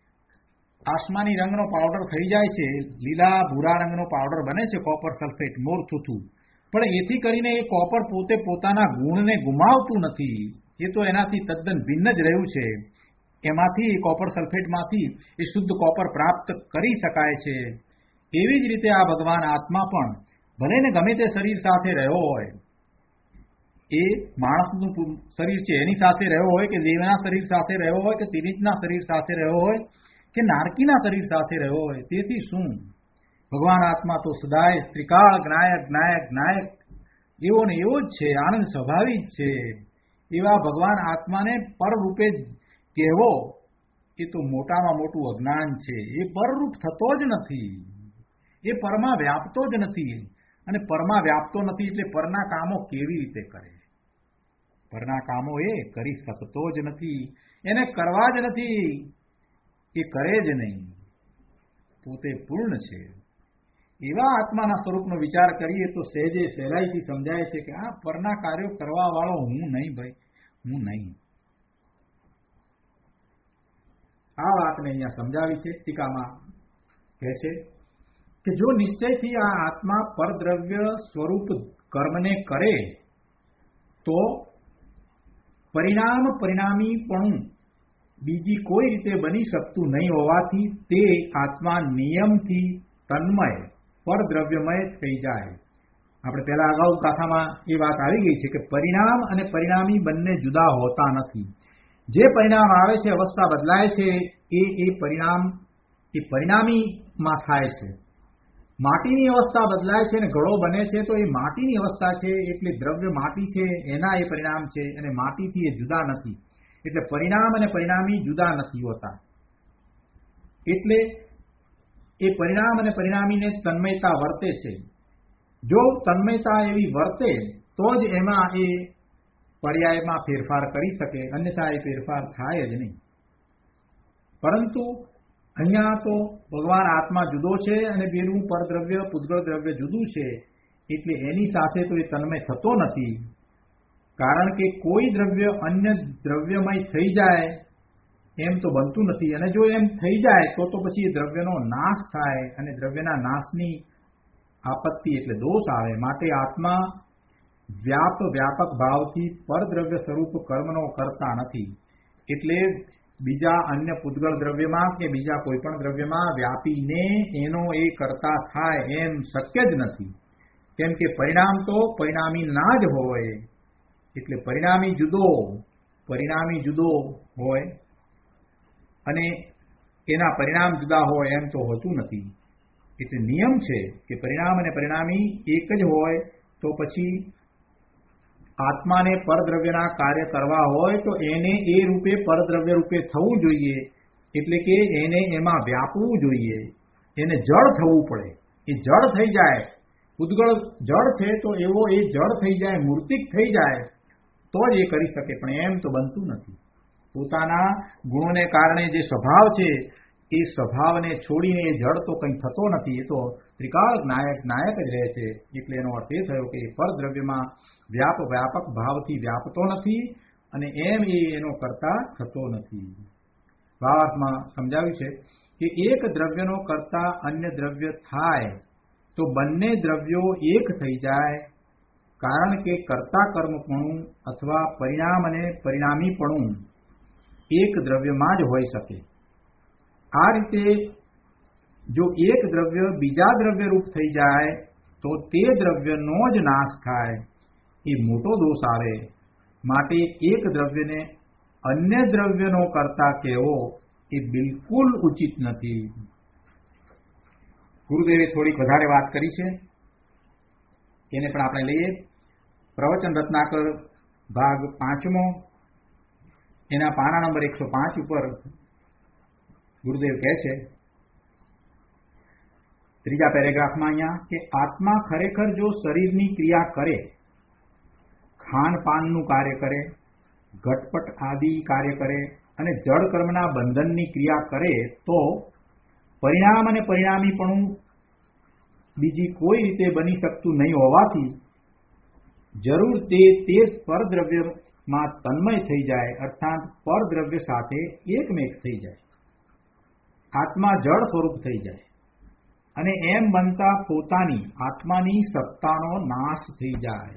આસમાની રંગનો પાવડર થઈ જાય છે, લીલા ભૂરા રંગનો પાવડર બને છે કોપર સલ્ફેટ મોરથુથું. પણ એથી કરીને એ કોપર પોતે પોતાના ગુણને ગુમાવતું નથી. એ તો એનાથી તદ્દન ભિન્ન જ રહ્યું છે. એમાંથી કોપર સલ્ફેટમાંથી એ શુદ્ધ કોપર પ્રાપ્ત કરી શકાય છે. એવી જ રીતે આ ભગવાન આત્મા પણ ભલે ને ગમે તે શરીર સાથે રહ્યો હોય, એ માણસનું શરીર છે એની સાથે રહ્યો હોય કે દેવના શરીર સાથે રહ્યો હોય કે તિરીજના શરીર સાથે રહ્યો હોય કે નારકીના શરીર સાથે રહ્યો હોય, તેથી શું ભગવાન આત્મા તો સદાય ત્રિકાળ જ્ઞાયક જ્ઞાયક જ્ઞાયક એવો ને એવો જ છે, આનંદ સ્વભાવી જ છે. એવા ભગવાન આત્માને પરરૂપે કહેવો એ તો મોટામાં મોટું અજ્ઞાન છે. એ પરરૂપ થતો જ નથી, એ પરમાં વ્યાપતો જ નથી. અને પરમાં વ્યાપતો નથી એટલે પરના કામો કેવી રીતે કરે? પરના કામો એ કરી શકતો જ નથી, એને કરવા જ નથી, એ કરે જ નહીં. પોતે પૂર્ણ છે. એવા આત્માના સ્વરૂપનો વિચાર કરીએ તો સહેજે સહેલાઈથી સમજાય છે કે આ પરના કાર્યો કરવા વાળો હું નહીં ભાઈ, હું નહીં. આ વાતને અહીંયા સમજાવી છે. ટીકામાં કહે છે કે જો નિશ્ચયથી આ આત્મા પરદ્રવ્ય સ્વરૂપ કર્મને કરે તો પરિણામ પરિણામીપણું બીજી કોઈ રીતે બની શકતું નહીં હોવાથી તે આત્મા નિયમથી તન્મય પરદ્રવ્યમય થઈ જાય. આપણે પહેલા અગાઉ ગાથામાં એ વાત આવી ગઈ છે કે પરિણામ અને પરિણામી બંને જુદા હોતા નથી. જે પરિણામ આવે છે, અવસ્થા બદલાય છે, એ પરિણામ એ પરિણામીમાં થાય છે. માટીની અવસ્થા બદલાય છે અને ઘડો બને છે તો એ માટીની અવસ્થા છે, એટલે દ્રવ્ય માટી છે એના એ પરિણામ છે અને માટીથી એ જુદા નથી. એટલે પરિણામ અને પરિણામી જુદા નથી હોતા. એટલે એ પરિણામ અને પરિણામીને તન્મયતા વર્તે છે. જો તન્મયતા એવી વર્તે તો જ એમાં એ પર્યાયમાં ફેરફાર કરી શકે, અન્યથા એ ફેરફાર થાય જ નહીં. પરંતુ અહીંયા તો ભગવાન આત્મા જુદો છે અને બેનું પરદ્રવ્ય પૂતગળ દ્રવ્ય જુદું છે, એટલે એની સાથે તો એ તન્મય થતો નથી. કારણ કે કોઈ દ્રવ્ય અન્ય દ્રવ્યમય થઈ જાય એમ તો બનતું નથી. અને જો એમ થઈ જાય તો પછી એ દ્રવ્યનો નાશ થાય અને દ્રવ્યના નાશની આપત્તિ એટલે દોષ આવે. માટે આત્મા વ્યાપક ભાવથી પરદ્રવ્ય સ્વરૂપ કર્મનો કરતા નથી. એટલે બીજા અન્ય પૂતગળ દ્રવ્યમાં કે બીજા કોઈ પણ દ્રવ્યમાં વ્યાપીને એનો એ કરતા થાય એમ શક્ય જ નથી. કેમ કે પરિણામ તો પરિણામી ના જ હોય. એટલે પરિણામી જુદો હોય અને એના પરિણામ જુદા હોય એમ તો હોતું નથી. એટલે નિયમ છે કે પરિણામ અને પરિણામી એક જ હોય. તો પછી આત્માને પરદ્રવ્યના કાર્ય કરવા હોય તો એને એ રૂપે પરદ્રવ્ય રૂપે થવું જોઈએ. એટલે કે એને એમાં વ્યાપવું જોઈએ, એને જળ થવું પડે. એ જળ થઈ જાય, પૂતગળ જળ છે તો એવો એ જળ થઈ જાય, મૂર્તિક થઈ જાય તો જ એ કરી શકે. પણ એમ તો બનતું નથી. પોતાના ગુણોને કારણે જે સ્વભાવ છે એ સ્વભાવને છોડીને એ જળ તો કંઈ થતો નથી. એ તો ત્રિકાળ નાયક જ રહે છે. એટલે એનો અર્થ એ થયો કે પરદ્રવ્યમાં વ્યાપક ભાવથી વ્યાપતો નથી અને એમ એનો કરતા થતો નથી. ભાવાર્થમાં સમજાવ્યું છે કે એક દ્રવ્યનો કરતા અન્ય દ્રવ્ય થાય તો બંને દ્રવ્યો એક થઈ જાય. કારણ કે કર્તા કર્મપણું અથવા પરિણામ અને પરિણામીપણું એક દ્રવ્યમાં જ હોઈ શકે. આ રીતે જો એક દ્રવ્ય બીજા દ્રવ્ય રૂપ થઈ જાય તો તે દ્રવ્યનો જ નાશ થાય, એ મોટો દોષ આવે. માટે એક દ્રવ્યને અન્ય દ્રવ્યનો કરતા કહેવો એ બિલકુલ ઉચિત નથી. ગુરુદેવે થોડીક વધારે વાત કરી છે, એને પણ આપણે લઈએ. પ્રવચન રત્નાકર ભાગ 5મો, એના પાના નંબર 105 ઉપર ગુરુદેવ કહે છે, ત્રીજા પેરેગ્રાફમાં અહીંયા કે આત્મા ખરેખર જો શરીરની ક્રિયા કરે, ખાનપાનનું કાર્ય કરે, ઘટપટ આદિ કાર્ય કરે અને જળ કર્મના બંધનની ક્રિયા કરે તો પરિણામ અને પરિણામીપણું બીજી કોઈ રીતે બની શકતું નહીં હોવાથી જરૂર તે પરદ્રવ્યમાં તન્મય થઈ જાય, અર્થાત પરદ્રવ્ય સાથે એકમેક થઈ જાય, આત્મા જળ સ્વરૂપ થઈ જાય. અને એમ બનતા પોતાની આત્માની સત્તાનો નાશ થઈ જાય.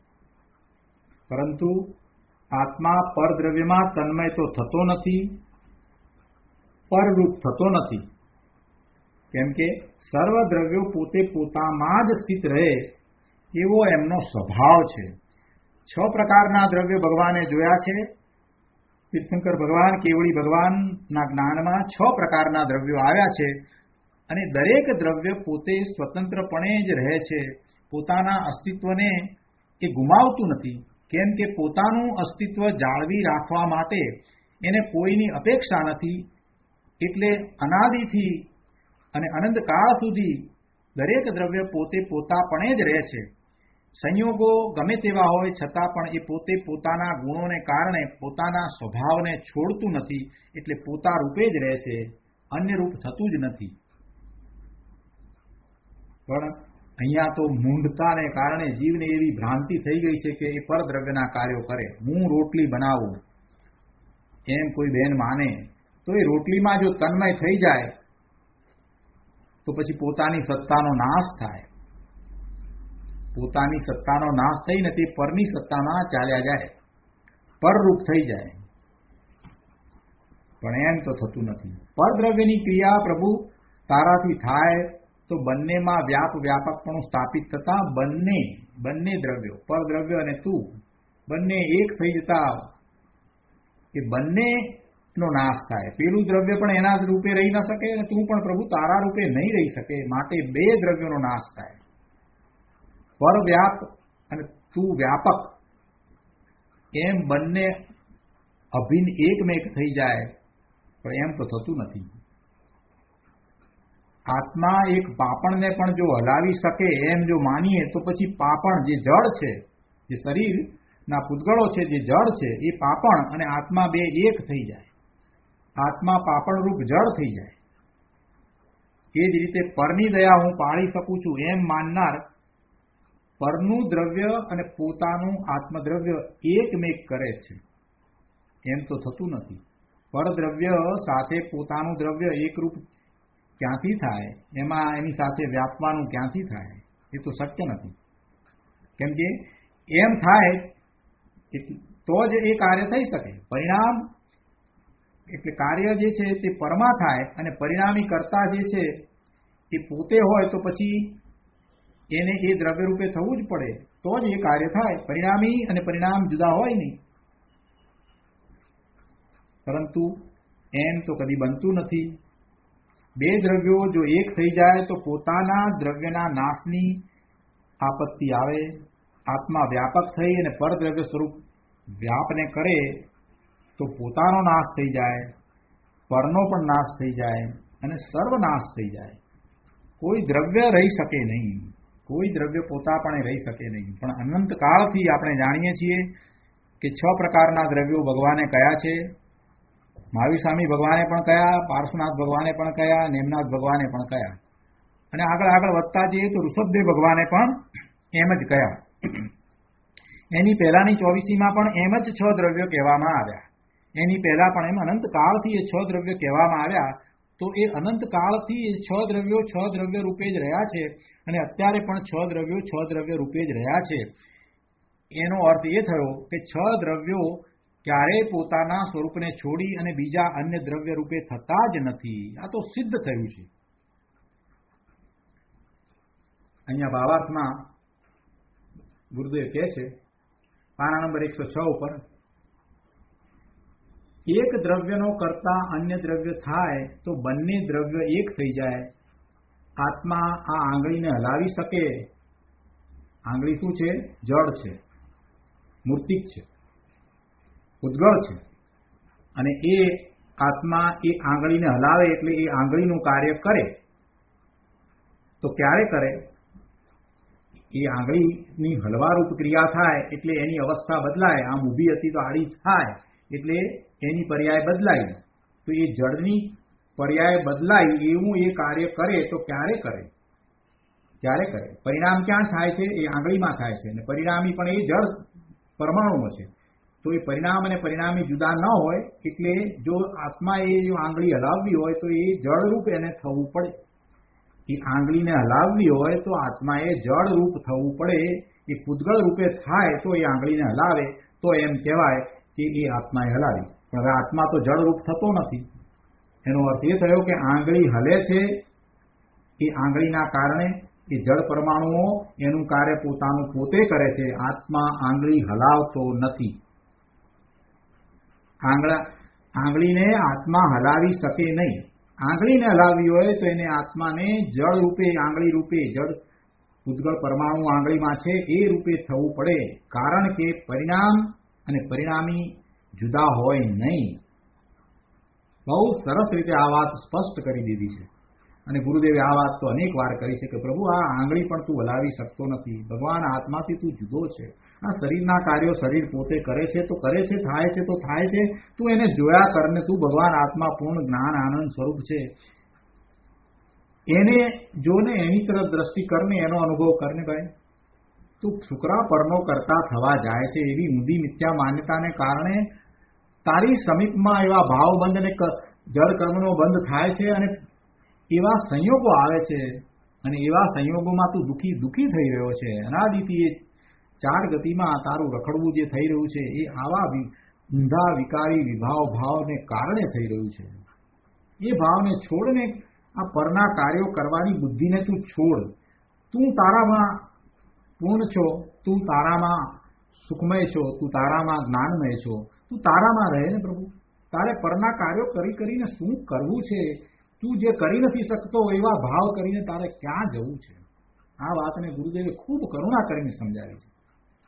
પરંતુ આત્મા પરદ્રવ્યમાં તન્મય તો થતો નથી, પરરૂપ થતો નથી. કેમ કે સર્વ દ્રવ્યો પોતે પોતામાં જ સ્થિત રહે એવો એમનો સ્વભાવ છે. 6 પ્રકારના દ્રવ્યો ભગવાને જોયા છે. તીર્થંકર ભગવાન, કેવળી ભગવાનના જ્ઞાનમાં 6 પ્રકારના દ્રવ્યો આવ્યા છે અને દરેક દ્રવ્ય પોતે સ્વતંત્રપણે જ રહે છે. પોતાના અસ્તિત્વને એ ગુમાવતું નથી. કેમ કે પોતાનું અસ્તિત્વ જાળવી રાખવા માટે એને કોઈની અપેક્ષા નથી. એટલે અનાદિથી અને અનંતકાળ સુધી દરેક દ્રવ્ય પોતે પોતાપણે જ રહે છે. સંયોગો ગમે તેવા હોય છતાં પણ એ પોતે પોતાના ગુણોને કારણે પોતાના સ્વભાવને છોડતું નથી. એટલે પોતા રૂપે જ રહે છે, અન્ય રૂપ થતું જ નથી. પણ અહીંયા તો મૂંઢતાને કારણે જીવને એવી ભ્રાંતિ થઈ ગઈ છે કે એ પરદ્રવ્યના કાર્યો કરે. હું રોટલી બનાવું એમ કોઈ બેન માને તો એ રોટલીમાં જો તન્મય થઈ જાય તો પછી પોતાની સત્તાનો નાશ થાય. પોતાની સત્તાનો નાશ થઈને તે પરની સત્તામાં ચાલ્યા જાય, પરરૂપ થઈ જાય. પણ એમ તો થતું નથી. પરદ્રવ્યની ક્રિયા પ્રભુ તારાથી થાય તો બંનેમાં વ્યાપકપણું સ્થાપિત થતા બંને દ્રવ્યો, પરદ્રવ્ય અને તું, બંને એક થઈ જતા એ બંનેનો નાશ થાય. પેલું દ્રવ્ય પણ એના રૂપે રહી ન શકે અને તું પણ પ્રભુ તારા રૂપે નહીં રહી શકે. માટે 2 દ્રવ્યોનો નાશ થાય. પર વ્યાપ અને તું વ્યાપક એમ બંને અભિન્ન એકમેક થઈ જાય. પણ એમ તો થતું નથી. આત્મા એક પાપણને પણ જો હલાવી શકે એમ જો માનીએ તો પછી પાપણ જે જળ છે, જે શરીરના પૂતગળો છે, જે જળ છે, એ પાપણ અને આત્મા 2 એક થઈ જાય. આત્મા પાપણ રૂપ જળ થઈ જાય. એ જ રીતે પરની દયા હું પાળી શકું છું એમ માનનાર પરનું દ્રવ્ય અને પોતાનું આત્મદ્રવ્ય એકમેક કરે છે. એમ તો થતું નથી. પરદ્રવ્ય સાથે પોતાનું દ્રવ્ય એકરૂપ ક્યાંથી થાય? એમાં એની સાથે વ્યાપવાનું ક્યાંથી થાય? એ તો શક્ય નથી. કેમ કે એમ થાય તો જ એ કાર્ય થઈ શકે. પરિણામ એટલે કાર્ય જે છે તે પરમાં થાય અને પરિણામી કર્તા જે છે એ પોતે હોય તો પછી એને એ દ્રવ્ય રૂપે થવું જ પડે તો જ એ કાર્ય થાય. પરિણામી અને પરિણામ જુદા હોય નહીં. પરંતુ એમ તો કદી બનતું નથી. 2 દ્રવ્યો જો એક થઈ જાય તો પોતાના દ્રવ્યના નાશની આપત્તિ આવે. આત્મા વ્યાપક થઈ અને પરદ્રવ્ય સ્વરૂપ વ્યાપને કરે તો પોતાનો નાશ થઈ જાય, પરનો પણ નાશ થઈ જાય અને સર્વનાશ થઈ જાય. કોઈ દ્રવ્ય રહી શકે નહીં. કોઈ દ્રવ્ય પોતાપણે રહી શકે નહીં. પણ અનંતકાળથી આપણે જાણીએ છીએ કે 6 પ્રકારના દ્રવ્યો ભગવાને કયા છે. મહાવીર સ્વામી ભગવાને પણ કયા, પાર્શ્વનાથ ભગવાને પણ કયા, નેમનાથ ભગવાને પણ કયા અને આગળ વધતા જઈએ તો ઋષભદેવ ભગવાને પણ એમ જ કયા. એની પહેલાની 24મીમાં પણ એમ જ 6 દ્રવ્યો કહેવામાં આવ્યા. એની પહેલા પણ એમ અનંતકાળથી એ 6 દ્રવ્યો કહેવામાં આવ્યા. તો એ અનંતકાળથી એ 6 દ્રવ્યો રૂપે જ રહ્યા છે અને અત્યારે પણ 6 દ્રવ્યો રૂપે જ રહ્યા છે. એનો અર્થ એ થયો કે 6 દ્રવ્યો ક્યારેય પોતાના સ્વરૂપને છોડી અને બીજા અન્ય દ્રવ્ય રૂપે થતા જ નથી. આ તો સિદ્ધ થયું છે. અહીંયા ભાવાર્થમાં ગુરુદેવ કહે છે પાના નંબર 106 ઉપર, એક દ્રવ્યનો કરતા અન્ય દ્રવ્ય થાય તો બંને દ્રવ્ય એક થઈ જાય. આત્મા આ આંગળીને હલાવી શકે. આંગળી શું છે? જળ છે, મૂર્તિક છે, ઉદ્ગળ છે અને એ આત્મા એ આંગળીને હલાવે એટલે એ આંગળીનું કાર્ય કરે. તો ક્યારે કરે? એ આંગળીની હલવારૂપ ક્રિયા થાય એટલે એની અવસ્થા બદલાય. આમ ઊભી હતી તો આડી થાય એટલે એની પર્યાય બદલાય. તો એ જળની પર્યાય બદલાય એવું એ કાર્ય કરે તો ક્યારે કરે? પરિણામ ક્યાં થાય છે? એ આંગળીમાં થાય છે અને પરિણામી પણ એ જળ પરમાણુમાં છે. તો એ પરિણામ અને પરિણામી જુદા ન હોય એટલે જો આત્મા એ આંગળી હલાવવી હોય તો એ જળરૂપ એને થવું પડે. એ આંગળીને હલાવવી હોય તો આત્માએ જળ રૂપ થવું પડે. એ પૂતગળ રૂપે થાય તો એ આંગળીને હલાવે તો એમ કહેવાય કે એ આત્માએ હલાવી. પણ હવે આત્મા તો જળ રૂપ થતો નથી. એનો અર્થ એ થયો કે આંગળી હલે છે, એ આંગળીના કારણે એ જળ પરમાણુઓ એનું કાર્ય પોતાનું પોતે કરે છે. આત્મા આંગળી હલાવતો નથી. આંગળીને આત્મા હલાવી શકે નહીં. આંગળીને હલાવવી હોય તો એને આત્માને જળ રૂપે, આંગળી રૂપે, જળ પૂતગળ પરમાણુ આંગળીમાં છે એ રૂપે થવું પડે. કારણ કે પરિણામ અને પરિણામી જુદા હોય નહીં. બહુ સરસ રીતે આ વાત સ્પષ્ટ કરી દીધી છે. અને ગુરુદેવે આ વાત તો અનેક વાર કરી છે કે પ્રભુ આ આંગળી પણ તું હલાવી શકતો નથી. ભગવાન આત્માથી તું જુદો છે. આ શરીરના કાર્યો શરીર પોતે કરે છે તો કરે છે, થાય છે તો થાય છે. તું એને જોયા કરને. તું ભગવાન આત્મા પૂર્ણ જ્ઞાન આનંદ સ્વરૂપ છે. એને જોને, એની તરફ દ્રષ્ટિ કરને, એનો અનુભવ કરને. ભાઈ તું શુક્રા પરનો કરતા થવા જાય છે. એવી ઊંધી મિથ્યા માન્યતાને કારણે તારી સમીપમાં એવા ભાવબંધ અને જળ કર્મનો બંધ થાય છે અને એવા સંયોગો આવે છે. અને એવા સંયોગોમાં તું દુઃખી થઈ રહ્યો છે. અનાદિથી એ ચાર ગતિમાં તારું રખડવું જે થઈ રહ્યું છે એ આવા ઊંધા વિકારી ભાવને કારણે થઈ રહ્યું છે. એ ભાવને છોડને. આ પરના કાર્યો કરવાની બુદ્ધિને તું છોડ. તું તારામાં પૂર્ણ છો, તું તારામાં સુખમય છો, તું તારામાં જ્ઞાનમય છો. તું તારામાં રહે ને પ્રભુ. તારે પરના કાર્યો કરીને શું કરવું છે? તું જે કરી નથી શકતો એવા ભાવ કરીને તારે ક્યાં જવું છે? આ વાતને ગુરુદેવે ખૂબ કરુણા કરીને સમજાવી છે.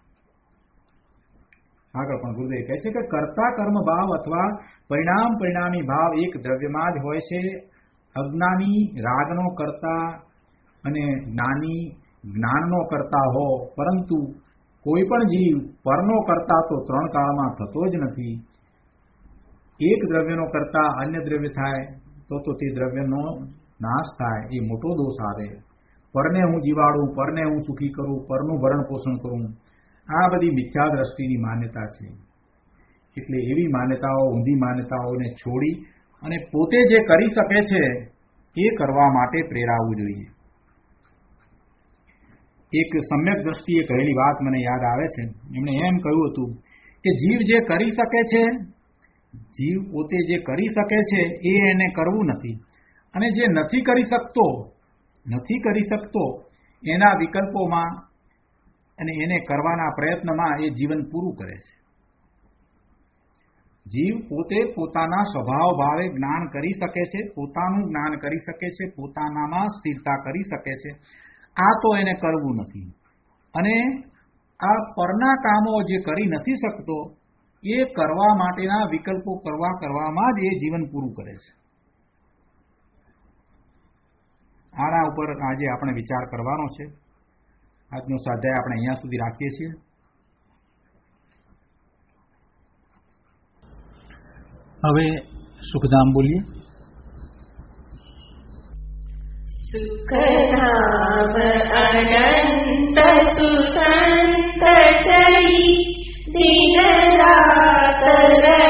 આગળ પણ ગુરુદેવ કહે છે કે કર્તા કર્મ ભાવ અથવા પરિણામી ભાવ એક દ્રવ્યમાં જ હોય છે. અજ્ઞાની રાગનો કરતા અને જ્ઞાની જ્ઞાનનો કરતા હો, પરંતુ કોઈ પણ જીવ પરનો કરતા તો ત્રણ કાળમાં થતો જ નથી. એક દ્રવ્યનો કરતા અન્ય દ્રવ્ય થાય તો તે દ્રવ્યનો નાશ થાય. એ મોટો દોષ આવે. પરને હું જીવાડું, પરને હું સુખી કરું, પરનું ભરણ પોષણ કરું, આ બધી મિથ્યા દ્રષ્ટિની માન્યતા છે. એટલે એવી માન્યતાઓ, ઊંધી માન્યતાઓને છોડી અને પોતે જે કરી શકે છે એ કરવા માટે પ્રેરાવવું જોઈએ. એક સમ્યક દ્રષ્ટિએ કહેલી વાત મને યાદ આવે છે. એમણે એમ કહ્યું હતું કે જીવ જે કરી શકે છે, જીવ પોતે જે કરી શકે છે એ એને કરવું નથી. અને જે નથી કરી શકતો એના વિકલ્પોમાં અને એને કરવાના પ્રયત્નમાં એ જીવન પૂરું કરે છે. જીવ પોતે પોતાના સ્વભાવ ભાવે જ્ઞાન કરી શકે છે, પોતાનું જ્ઞાન કરી શકે છે, પોતાનામાં સ્થિરતા કરી શકે છે. આ તો એને કરવું નથી. અને આ પરના કામો જે કરી નથી શકતો એ કરવા માટેના વિકલ્પો કરવામાં જ એ જીવન પૂરું કરે છે. આના ઉપર આજે આપણે વિચાર કરવાનો છે. આજનો સ્વાધ્યાય આપણે અહીંયા સુધી રાખીએ છીએ. હવે સુખધામ બોલીએ. સુખધામ અનંત સુસંત ચરી દિન રાત